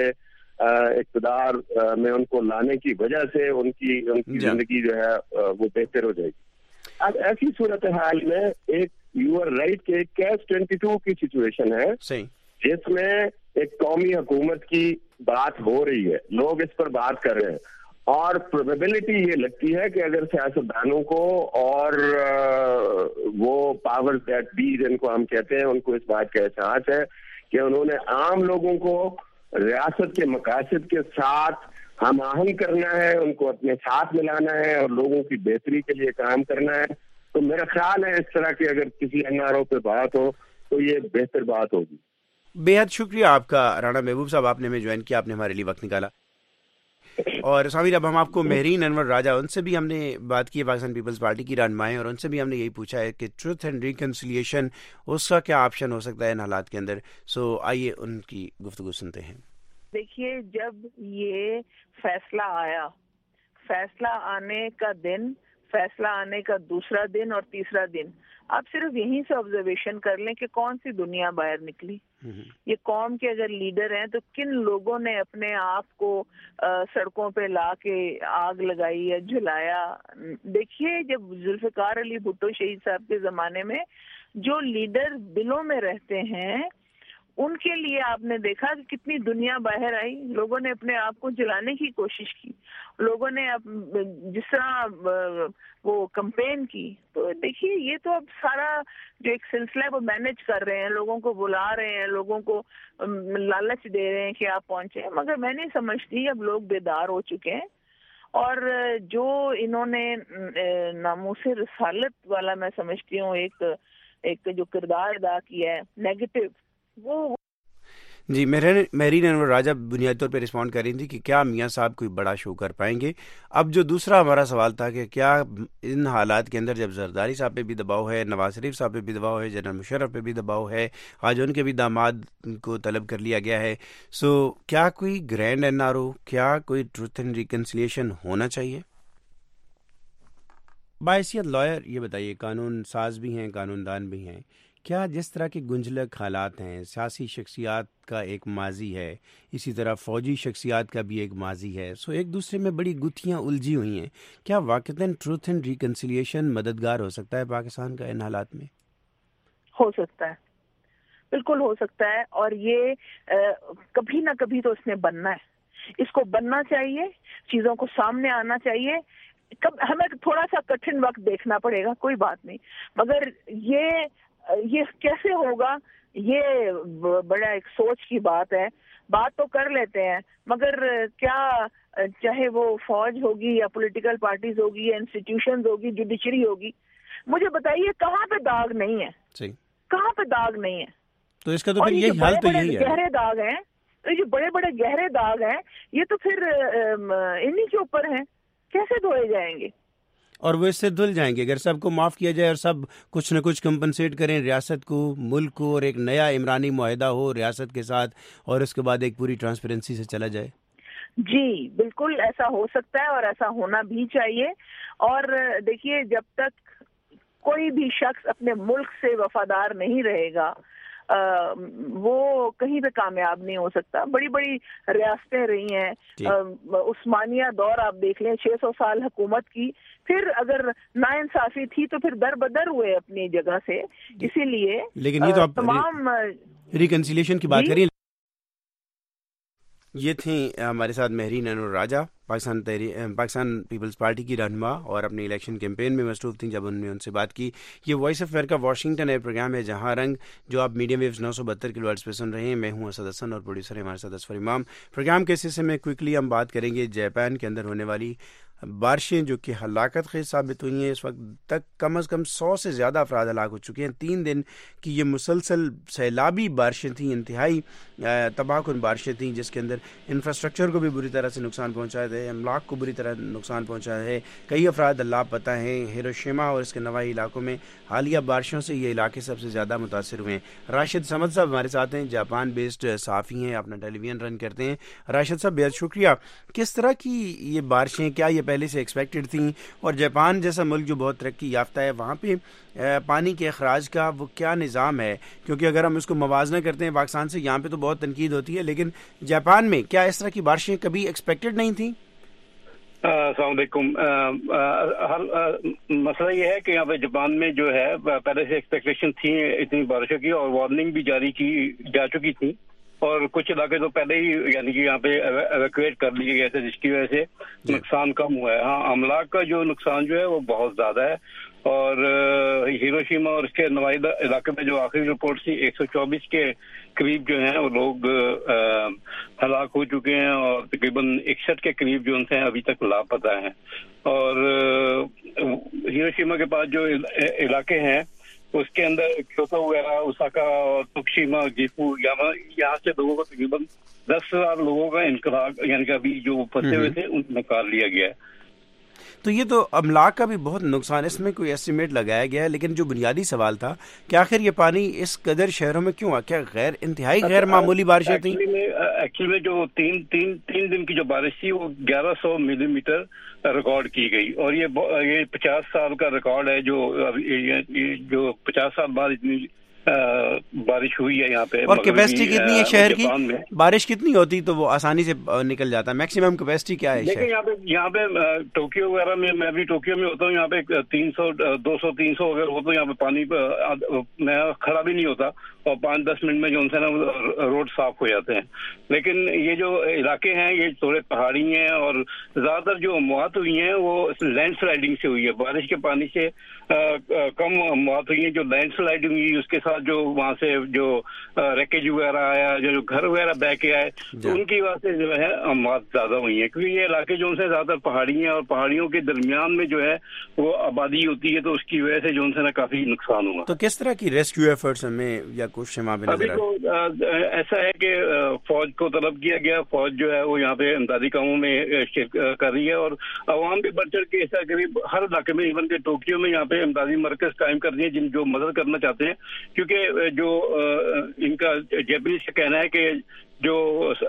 اقتدار میں ان کو لانے کی وجہ سے ان کی ان کی زندگی جو ہے وہ بہتر ہو جائے گی. اب ایسی صورتحال میں ایک یو آر رائٹ کہ ایک کیس ٹوینٹی ٹو کی سچویشن ہے جس میں ایک قومی حکومت کی بات ہو رہی ہے، لوگ اس پر بات کر رہے ہیں، اور پروبیبلٹی یہ لگتی ہے کہ اگر سیاستدانوں کو اور وہ پاور دیٹ بی جن کو ہم کہتے ہیں ان کو اس بات کا احساس ہے کہ انہوں نے عام لوگوں کو ریاست کے مقاصد کے ساتھ ہم آہنگ کرنا ہے، ان کو اپنے ساتھ ملانا ہے اور لوگوں کی بہتری کے لیے کام کرنا ہے، تو میرا خیال ہے اس طرح کی اگر کسی این آر او پہ بات ہو تو یہ بہتر بات ہوگی. بے حد شکریہ آپ کا رانا محبوب صاحب، آپ نے ہمیں جوائن کیا، آپ نے ہمارے لیے وقت نکالا. اور سامعین اب ہم آپ کو مہرین انور راجہ، ان سے بھی ہم نے بات کی ہے، پاکستان پیپلز پارٹی کی رہنمائیں، اور ان سے بھی ہم نے یہی پوچھا ہے کہ ٹروتھ اینڈ ریکنسیلیشن اس کا کیا آپشن ہو سکتا ہے ان حالات کے اندر. سو آئیے ان کی گفتگو سنتے ہیں. دیکھیے، جب یہ فیصلہ آیا، فیصلہ آنے کا دن، فیصلہ آنے کا دوسرا دن اور تیسرا دن، آپ صرف یہیں سے آبزرویشن کر لیں کہ کون سی دنیا باہر نکلی. یہ قوم کے اگر لیڈر ہیں تو کن لوگوں نے اپنے آپ کو سڑکوں پہ لا کے آگ لگائی یا جلایا. دیکھیے، جب ذوالفقار علی بھٹو شہید صاحب کے زمانے میں جو لیڈر دلوں میں رہتے ہیں ان کے لیے آپ نے دیکھا کہ کتنی دنیا باہر آئی، لوگوں نے اپنے آپ کو جلانے کی کوشش کی، لوگوں نے جس طرح وہ کمپین کی. تو دیکھیے، یہ تو اب سارا جو ایک سلسلہ ہے وہ مینج کر رہے ہیں، لوگوں کو بلا رہے ہیں، لوگوں کو لالچ دے رہے ہیں کہ آپ پہنچے. مگر میں نہیں سمجھتی، اب لوگ بیدار ہو چکے ہیں، اور جو انہوں نے ناموس رسالت والا میں سمجھتی ہوں ایک ایک جو کردار ادا کیا ہے نیگیٹو، وہ جی. مہرین انور راجہ بنیادی طور پہ رسپونڈ کر رہی تھی کہ کیا میاں صاحب کوئی بڑا شو کر پائیں گے. اب جو دوسرا ہمارا سوال تھا کہ کیا ان حالات کے اندر جب زرداری صاحب پہ بھی دباؤ ہے، نواز شریف صاحب پہ بھی دباؤ ہے، جنرل مشرف پہ بھی دباؤ ہے، آج ان کے بھی داماد کو طلب کر لیا گیا ہے، سو کیا کوئی گرینڈ این آر او، کیا کوئی ٹروتھ اینڈ ریکنسیلیشن ہونا چاہیے؟ باحیثیت لائر یہ بتائیے، قانون ساز بھی ہیں، قانون دان بھی ہیں، کیا جس طرح کے گنجلک حالات ہیں، سیاسی شخصیات کا ایک ماضی ہے، اسی طرح فوجی شخصیات کا بھی ایک ماضی ہے، سو ایک دوسرے میں بڑی گتھیاں الجھی ہوئی ہیں، کیا واقعتاً ٹروتھ اینڈ ریکنسیلیشن مددگار ہو سکتا ہے پاکستان کا ان حالات میں؟ ہو سکتا ہے، بالکل ہو سکتا ہے، اور یہ کبھی نہ کبھی تو اس نے بننا ہے، اس کو بننا چاہیے، چیزوں کو سامنے آنا چاہیے. کب ہمیں تھوڑا سا کٹھن وقت دیکھنا پڑے گا، کوئی بات نہیں، مگر یہ یہ کیسے ہوگا، یہ بڑا ایک سوچ کی بات ہے. بات تو کر لیتے ہیں مگر کیا چاہے وہ فوج ہوگی یا پولیٹیکل پارٹیز ہوگی یا انسٹیٹیوشنز ہوگی, جوڈیشری ہوگی, مجھے بتائیے کہاں پہ داغ نہیں ہے, کہاں پہ داغ نہیں ہے. تو اس کا تو پھر یہی حال تو یہی ہے. گہرے داغ ہیں, جو بڑے بڑے گہرے داغ ہیں یہ تو پھر انہی کے اوپر ہیں, کیسے دھوئے جائیں گے؟ اور وہ اس سے دھل جائیں گے اگر سب کو معاف کیا جائے اور سب کچھ نہ کچھ کمپنسیٹ کریں ریاست کو, ملک کو, اور ایک نیا عمرانی معاہدہ ہو ریاست کے ساتھ, اور اس کے بعد ایک پوری ٹرانسپیرنسی سے چلا جائے. جی بالکل ایسا ہو سکتا ہے اور ایسا ہونا بھی چاہیے. اور دیکھیے جب تک کوئی بھی شخص اپنے ملک سے وفادار نہیں رہے گا آ, وہ کہیں پہ کامیاب نہیں ہو سکتا. بڑی بڑی ریاستیں رہی ہیں, عثمانیہ دور آپ دیکھ لیں, چھ سو سال حکومت کی, پھر اگر ناانصافی تھی تو پھر در بدر ہوئے اپنی جگہ سے. اسی لیے لیکن یہ تو آپ تمام ریکنسیلیشن کی بات کریے. یہ تھیں ہمارے ساتھ مہرین انور راجہ, پاکستان پاکستان پیپلز پارٹی کی رہنما, اور اپنے الیکشن کیمپین میں مصروف تھیں جب انہوں نے ان سے بات کی. یہ وائس آف امریکہ واشنگٹن ہے, پروگرام ہے جہاں رنگ, جو آپ میڈیم ویوز نو سو بہتر کلو ہرٹز پہ سن رہے ہیں. میں ہوں اسد حسن اور پروڈیوسر ہمارے ساتھ اسفر امام. پروگرام کے حصے میں کوئکلی ہم بات کریں گے جاپان کے اندر ہونے والی بارشیں جو کہ ہلاکت خیز ثابت ہوئی ہیں. اس وقت تک کم از کم سو سے زیادہ افراد ہلاک ہو چکے ہیں. تین دن کی یہ مسلسل سیلابی بارشیں تھیں, انتہائی تباہ کن بارشیں تھیں, جس کے اندر انفراسٹرکچر کو بھی بری طرح سے نقصان پہنچا ہے, املاک کو بری طرح نقصان پہنچا ہے. کئی افراد لاپتہ ہیں. ہیروشیما اور اس کے نواحی علاقوں میں حالیہ بارشوں سے یہ علاقے سب سے زیادہ متاثر ہوئے ہیں. راشد سمد صاحب ہمارے ساتھ ہیں, جاپان بیسڈ صحافی ہیں, اپنا ٹیلی ویژن رن کرتے ہیں. راشد صاحب بہت شکریہ. کس طرح کی یہ بارشیں, کیا یہ پہلے سے ایکسپیکٹڈ تھیں, اور جاپان جیسا ملک جو بہت ترقی یافتہ ہے وہاں پہ پانی کے اخراج کا وہ کیا نظام ہے؟ کیونکہ اگر ہم اس کو موازنہ کرتے ہیں پاکستان سے, یہاں پہ تو بہت تنقید ہوتی ہے, لیکن جاپان میں کیا اس طرح کی بارشیں کبھی ایکسپیکٹڈ نہیں تھیں؟ السلام علیکم. مسئلہ یہ ہے کہ یہاں پہ جاپان میں جو ہے پہلے سے ایکسپیکٹیشن تھی اتنی بارشوں کی, اور وارننگ بھی جاری کی جا چکی تھی, اور کچھ علاقے تو پہلے ہی یعنی کہ یہاں پہ ایویکویٹ کر لیے گئے تھے, جس کی وجہ سے نقصان کم ہوا ہے. ہاں املاک کا جو نقصان جو ہے وہ بہت زیادہ ہے, اور ہیروشیما اور اس کے نواحی علاقے میں جو آخری رپورٹ تھی ایک سو چوبیس کے قریب جو ہیں وہ لوگ ہلاک ہو چکے ہیں, اور تقریباً اکسٹھ کے قریب جو ان سے ابھی تک لاپتہ ہیں. اور ہیروشیما کے پاس جو علاقے ہیں اس کے اندر کیوتو وغیرہ, اوساکا اور توکشیما, گیفو, یہاں سے لوگوں کو تقریباً دس ہزار لوگوں کا انقلاب یعنی کہ ابھی جو پھنسے ہوئے تھے ان کو نکال لیا گیا ہے. تو یہ تو املاک کا بھی بہت نقصان, اس میں کوئی ایسٹیمیٹ لگایا گیا ہے, لیکن جو بنیادی سوال تھا کہ آخر یہ پانی اس قدر شہروں میں کیوں آ, کیا غیر انتہائی غیر معمولی بارشیں تھیں؟ ایکچولی میں جو تین تین تین دن کی جو بارش تھی وہ گیارہ سو ملی میٹر ریکارڈ کی گئی, اور یہ یہ پچاس سال کا ریکارڈ ہے, جو جو پچاس سال بعد اتنی بارش ہوئی ہے یہاں پہ. اور کیپیسٹی کتنی ہے شہر کی؟ بارش کتنی ہوتی تو وہ آسانی سے نکل جاتا, میکسیمم کیپیسٹی کیا ہے؟ دیکھیں یہاں پہ یہاں پہ ٹوکیو وغیرہ میں, میں بھی ٹوکیو میں ہوتا ہوں, یہاں پہ تین سو دو سو تین سو اگر ہو تو یہاں پہ پانی میں کھڑا بھی نہیں ہوتا, اور پانچ دس منٹ میں جو ان سے نا روڈ صاف ہو جاتے ہیں. لیکن یہ جو علاقے ہیں یہ تھوڑے پہاڑی ہیں, اور زیادہ تر جو موات ہوئی ہیں وہ لینڈ سلائڈنگ سے ہوئی ہے, بارش کے پانی سے کم موات ہوئی ہیں. جو لینڈ سلائڈنگ ہوئی اس کے ساتھ جو وہاں سے جو ریکیج وغیرہ آیا, جو گھر وغیرہ بہ کے آئے, تو ان کی وجہ سے جو ہے موات زیادہ ہوئی ہیں, کیونکہ یہ علاقے جو ان سے زیادہ تر پہاڑی ہیں, اور پہاڑیوں کے درمیان میں جو ہے وہ آبادی ہوتی ہے, تو اس کی وجہ سے جو ان سے نا کافی نقصان ہوا. تو کس طرح کی ریسکیو ایفرٹس ہمیں یا کوششیں وہاں پہ نظر آئی؟ ایسا ہے کہ فوج کو طلب کیا گیا, فوج جو ہے وہ یہاں پہ امدادی کاموں میں شرکت کر رہی ہے, اور عوام بھی بڑھ چڑھ کے ایسا قریب ہر علاقے میں, ایون کہ ٹوکیو میں یہاں پہ امدادی مرکز قائم کر دیے جن جو مدد کرنا چاہتے ہیں, کیونکہ جو ان کا جیپنیز کا کہنا ہے کہ جو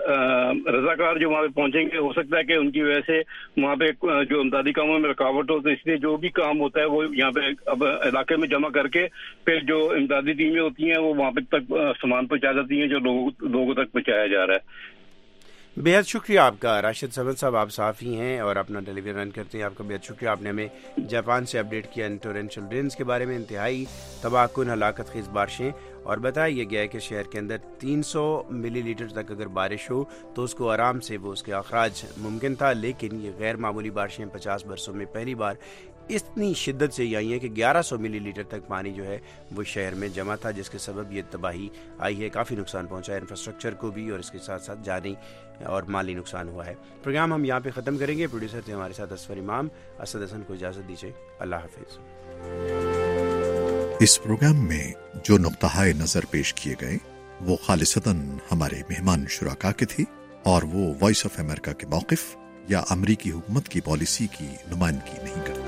رضاکار جو وہاں پہ پہنچیں گے ہو سکتا ہے کہ ان کی وجہ سے وہاں پہ جو امدادی کاموں میں رکاوٹ ہو, تو اس لیے جو بھی کام ہوتا ہے وہ یہاں پہ اب علاقے میں جمع کر کے پھر جو امدادی ٹیمیں ہوتی ہیں وہ وہاں پہ تک سامان پہنچا جاتی ہیں جو لوگوں لوگوں تک پہنچایا جا رہا ہے. بہت شکریہ آپ کا راشد سمد صاحب, آپ صحافی ہیں اور اپنا ٹیلی ویژن رن کرتے ہیں. آپ کا بہت شکریہ, آپ نے ہمیں جاپان سے اپڈیٹ کیا ٹورینشل رینز کے بارے میں, انتہائی تباہ کن ہلاکت خیز بارشیں, اور بتایا یہ گیا ہے کہ شہر کے اندر تین سو ملی لیٹر تک اگر بارش ہو تو اس کو آرام سے وہ اس کے اخراج ممکن تھا, لیکن یہ غیر معمولی بارشیں پچاس برسوں میں پہلی بار اتنی شدت سے آئی ہیں کہ گیارہ سو ملی لیٹر تک پانی جو ہے وہ شہر میں جمع تھا، جس کے سبب یہ تباہی آئی ہے، کافی نقصان پہنچا ہے انفراسٹرکچر کو بھی، اور اس کے ساتھ ساتھ جانی اور مالی نقصان ہوا ہے۔ پروگرام ہم یہاں پہ ختم کریں گے۔ پروڈیوسر تھے ہمارے ساتھ اسفر امام۔ اسد حسن کو اجازت دیجیے، اللہ حافظ۔ اس پروگرام میں جو نقطہ نظر پیش کیے گئے وہ خالصتاً ہمارے مہمان شرکا کے تھے، اور وہ وائس آف امریکہ کے موقف یا امریکی حکومت کی پالیسی کی نمائندگی نہیں کرتے۔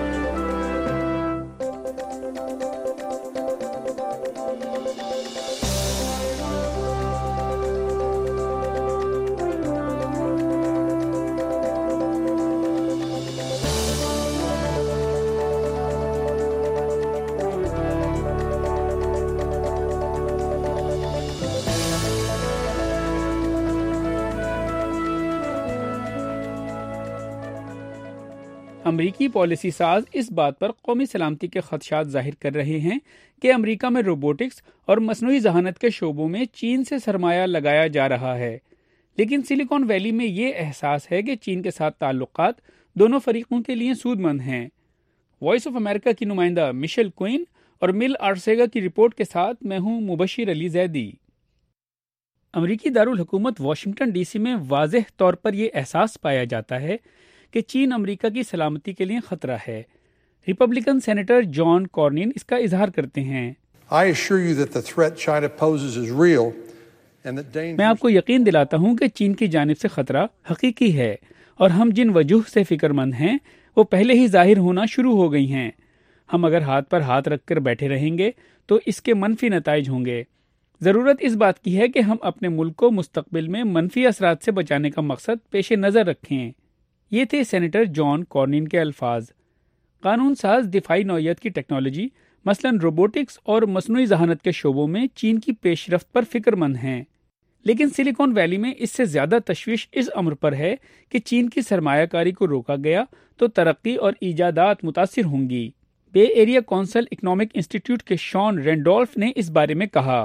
امریکی پالیسی ساز اس بات پر قومی سلامتی کے خدشات ظاہر کر رہے ہیں کہ امریکہ میں روبوٹکس اور مصنوعی ذہانت کے شعبوں میں چین سے سرمایہ لگایا جا رہا ہے، لیکن سلیکون ویلی میں یہ احساس ہے کہ چین کے ساتھ تعلقات دونوں فریقوں کے لیے سود مند ہیں۔ وائس آف امریکہ کی نمائندہ مشیل کوئن اور مل آرسیگا کی رپورٹ کے ساتھ میں ہوں مبشر علی زیدی۔ امریکی دارالحکومت واشنگٹن ڈی سی میں واضح طور پر یہ احساس پایا جاتا ہے کہ چین امریکہ کی سلامتی کے لیے خطرہ ہے۔ ریپبلکن سینیٹر جان کارنین اس کا اظہار کرتے ہیں۔ میں آپ کو یقین دلاتا ہوں کہ چین کی جانب سے خطرہ حقیقی ہے، اور ہم جن وجوہ سے فکر مند ہیں وہ پہلے ہی ظاہر ہونا شروع ہو گئی ہیں۔ ہم اگر ہاتھ پر ہاتھ رکھ کر بیٹھے رہیں گے تو اس کے منفی نتائج ہوں گے۔ ضرورت اس بات کی ہے کہ ہم اپنے ملک کو مستقبل میں منفی اثرات سے بچانے کا مقصد پیش نظر رکھیں۔ یہ تھے سینیٹر جان کارنین کے الفاظ۔ قانون ساز دفاعی نوعیت کی ٹیکنالوجی مثلاً روبوٹکس اور مصنوعی ذہانت کے شعبوں میں چین کی پیش رفت پر فکر مند ہیں، لیکن سلیکون ویلی میں اس سے زیادہ تشویش اس امر پر ہے کہ چین کی سرمایہ کاری کو روکا گیا تو ترقی اور ایجادات متاثر ہوں گی۔ بے ایریا کونسل اکنامک انسٹیٹیوٹ کے شان رینڈولف نے اس بارے میں کہا،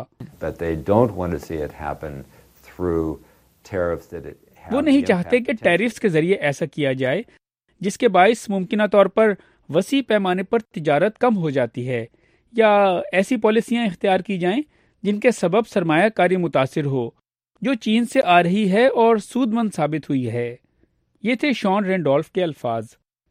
وہ نہیں چاہتے کہ ٹیرفز کے ذریعے ایسا کیا جائے جس کے باعث ممکنہ طور پر وسیع پیمانے پر تجارت کم ہو جاتی ہے، یا ایسی پالیسیاں اختیار کی جائیں جن کے سبب سرمایہ کاری متاثر ہو جو چین سے آ رہی ہے اور سود مند ثابت ہوئی ہے۔ یہ تھے شان رینڈولف کے الفاظ۔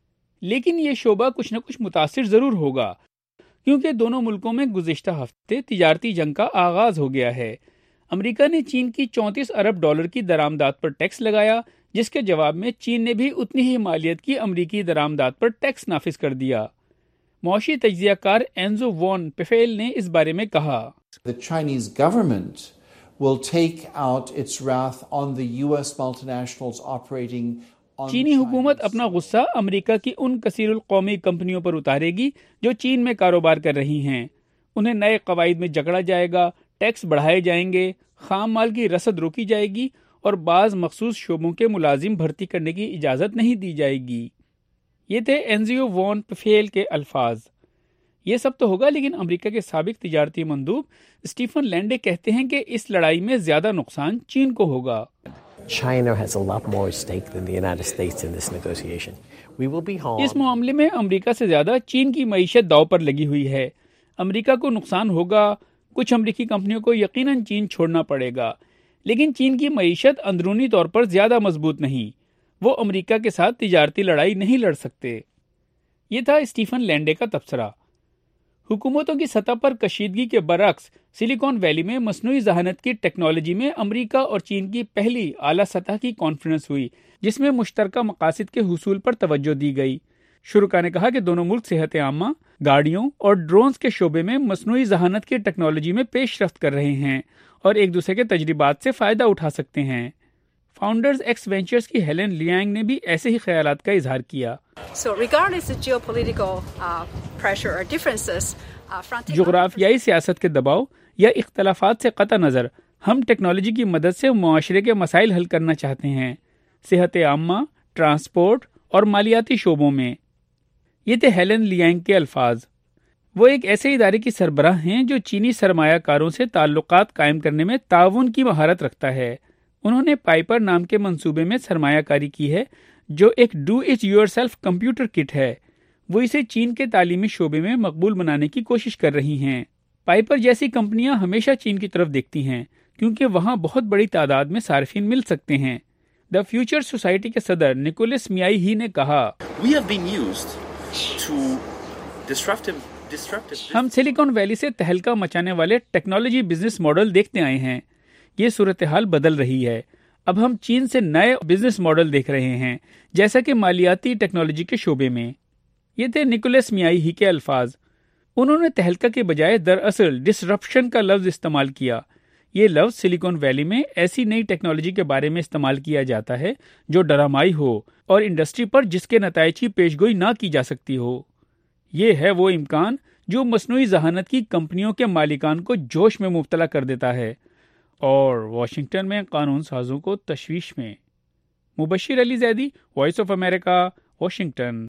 لیکن یہ شعبہ کچھ نہ کچھ متاثر ضرور ہوگا، کیونکہ دونوں ملکوں میں گزشتہ ہفتے تجارتی جنگ کا آغاز ہو گیا ہے۔ امریکہ نے چین کی چونتیس ارب ڈالر کی درآمدات پر ٹیکس لگایا، جس کے جواب میں چین نے بھی اتنی ہی مالیت کی امریکی درآمدات پر ٹیکس نافذ کر دیا۔ معاشی تجزیہ کار اینزو وان پیفیل نے اس بارے میں کہا، The Chinese government will take out its wrath on the U S multinationals operating on چینی حکومت اپنا غصہ امریکہ کی ان کثیر القومی کمپنیوں پر اتارے گی جو چین میں کاروبار کر رہی ہیں۔ انہیں نئے قواعد میں جکڑا جائے گا، ٹیکس بڑھائے جائیں گے، خام مال کی رسد روکی جائے گی، اور بعض مخصوص شعبوں کے ملازم بھرتی کرنے کی اجازت نہیں دی جائے گی۔ یہ تھے اینزیو وان پفیل کے الفاظ۔ یہ سب تو ہوگا، لیکن امریکہ کے سابق تجارتی مندوب اسٹیفن لینڈے کہتے ہیں کہ اس لڑائی میں زیادہ نقصان چین کو ہوگا۔ China has a lot more stake than the United States in this negotiation. We will be harmed. اس معاملے میں امریکہ سے زیادہ چین کی معیشت داؤ پر لگی ہوئی ہے۔ امریکہ کو نقصان ہوگا، کچھ امریکی کمپنیوں کو یقیناً چین چھوڑنا پڑے گا، لیکن چین کی معیشت اندرونی طور پر زیادہ مضبوط نہیں، وہ امریکہ کے ساتھ تجارتی لڑائی نہیں لڑ سکتے۔ یہ تھا اسٹیفن لینڈے کا تبصرہ۔ حکومتوں کی سطح پر کشیدگی کے برعکس سلیکون ویلی میں مصنوعی ذہانت کی ٹیکنالوجی میں امریکہ اور چین کی پہلی اعلیٰ سطح کی کانفرنس ہوئی، جس میں مشترکہ مقاصد کے حصول پر توجہ دی گئی۔ شرکا نے کہا کہ دونوں ملک صحت عامہ، گاڑیوں اور ڈرونز کے شعبے میں مصنوعی ذہانت کی ٹیکنالوجی میں پیش رفت کر رہے ہیں اور ایک دوسرے کے تجربات سے فائدہ اٹھا سکتے ہیں۔ فاؤنڈرز ایکس وینچرز کی ہیلن لیانگ نے بھی ایسے ہی خیالات کا اظہار کیا۔ So regardless of geopolitical uh, pressure or differences, uh, front جغرافیائی سیاست کے دباؤ یا اختلافات سے قطع نظر، ہم ٹیکنالوجی کی مدد سے معاشرے کے مسائل حل کرنا چاہتے ہیں، صحت عامہ، ٹرانسپورٹ اور مالیاتی شعبوں میں۔ یہ تھے ہیلن لیانگ کے الفاظ۔ وہ ایک ایسے ادارے کی سربراہ ہیں جو چینی سرمایہ کاروں سے تعلقات قائم کرنے میں تعاون کی مہارت رکھتا ہے۔ انہوں نے پائپر نام کے منصوبے میں سرمایہ کاری کی ہے، جو ایک do it yourself computer kit ہے۔ وہ اسے چین کے تعلیمی شعبے میں مقبول بنانے کی کوشش کر رہی ہیں۔ پائپر جیسی کمپنیاں ہمیشہ چین کی طرف دیکھتی ہیں کیونکہ وہاں بہت بڑی تعداد میں صارفین مل سکتے ہیں۔ دا فیوچر سوسائٹی کے صدر نکولس میائی ہی نے کہا، ہم سلیکون ویلی سے تہلکہ مچانے والے ٹیکنالوجی بزنس ماڈل دیکھتے آئے ہیں۔ یہ صورتحال بدل رہی ہے۔ اب ہم چین سے نئے بزنس ماڈل دیکھ رہے ہیں، جیسا کہ مالیاتی ٹیکنالوجی کے شعبے میں۔ یہ تھے نکولس میائی ہی کے الفاظ۔ انہوں نے تہلکہ کے بجائے دراصل ڈسرپشن کا لفظ استعمال کیا۔ یہ لفظ سلیکون ویلی میں ایسی نئی ٹیکنالوجی کے بارے میں استعمال کیا جاتا ہے جو ڈرامائی ہو اور انڈسٹری پر جس کے نتائج کی پیشگوئی نہ کی جا سکتی ہو۔ یہ ہے وہ امکان جو مصنوعی ذہانت کی کمپنیوں کے مالکان کو جوش میں مبتلا کر دیتا ہے اور واشنگٹن میں قانون سازوں کو تشویش میں۔ Mubashir Ali Zaidi, Voice of America, Washington.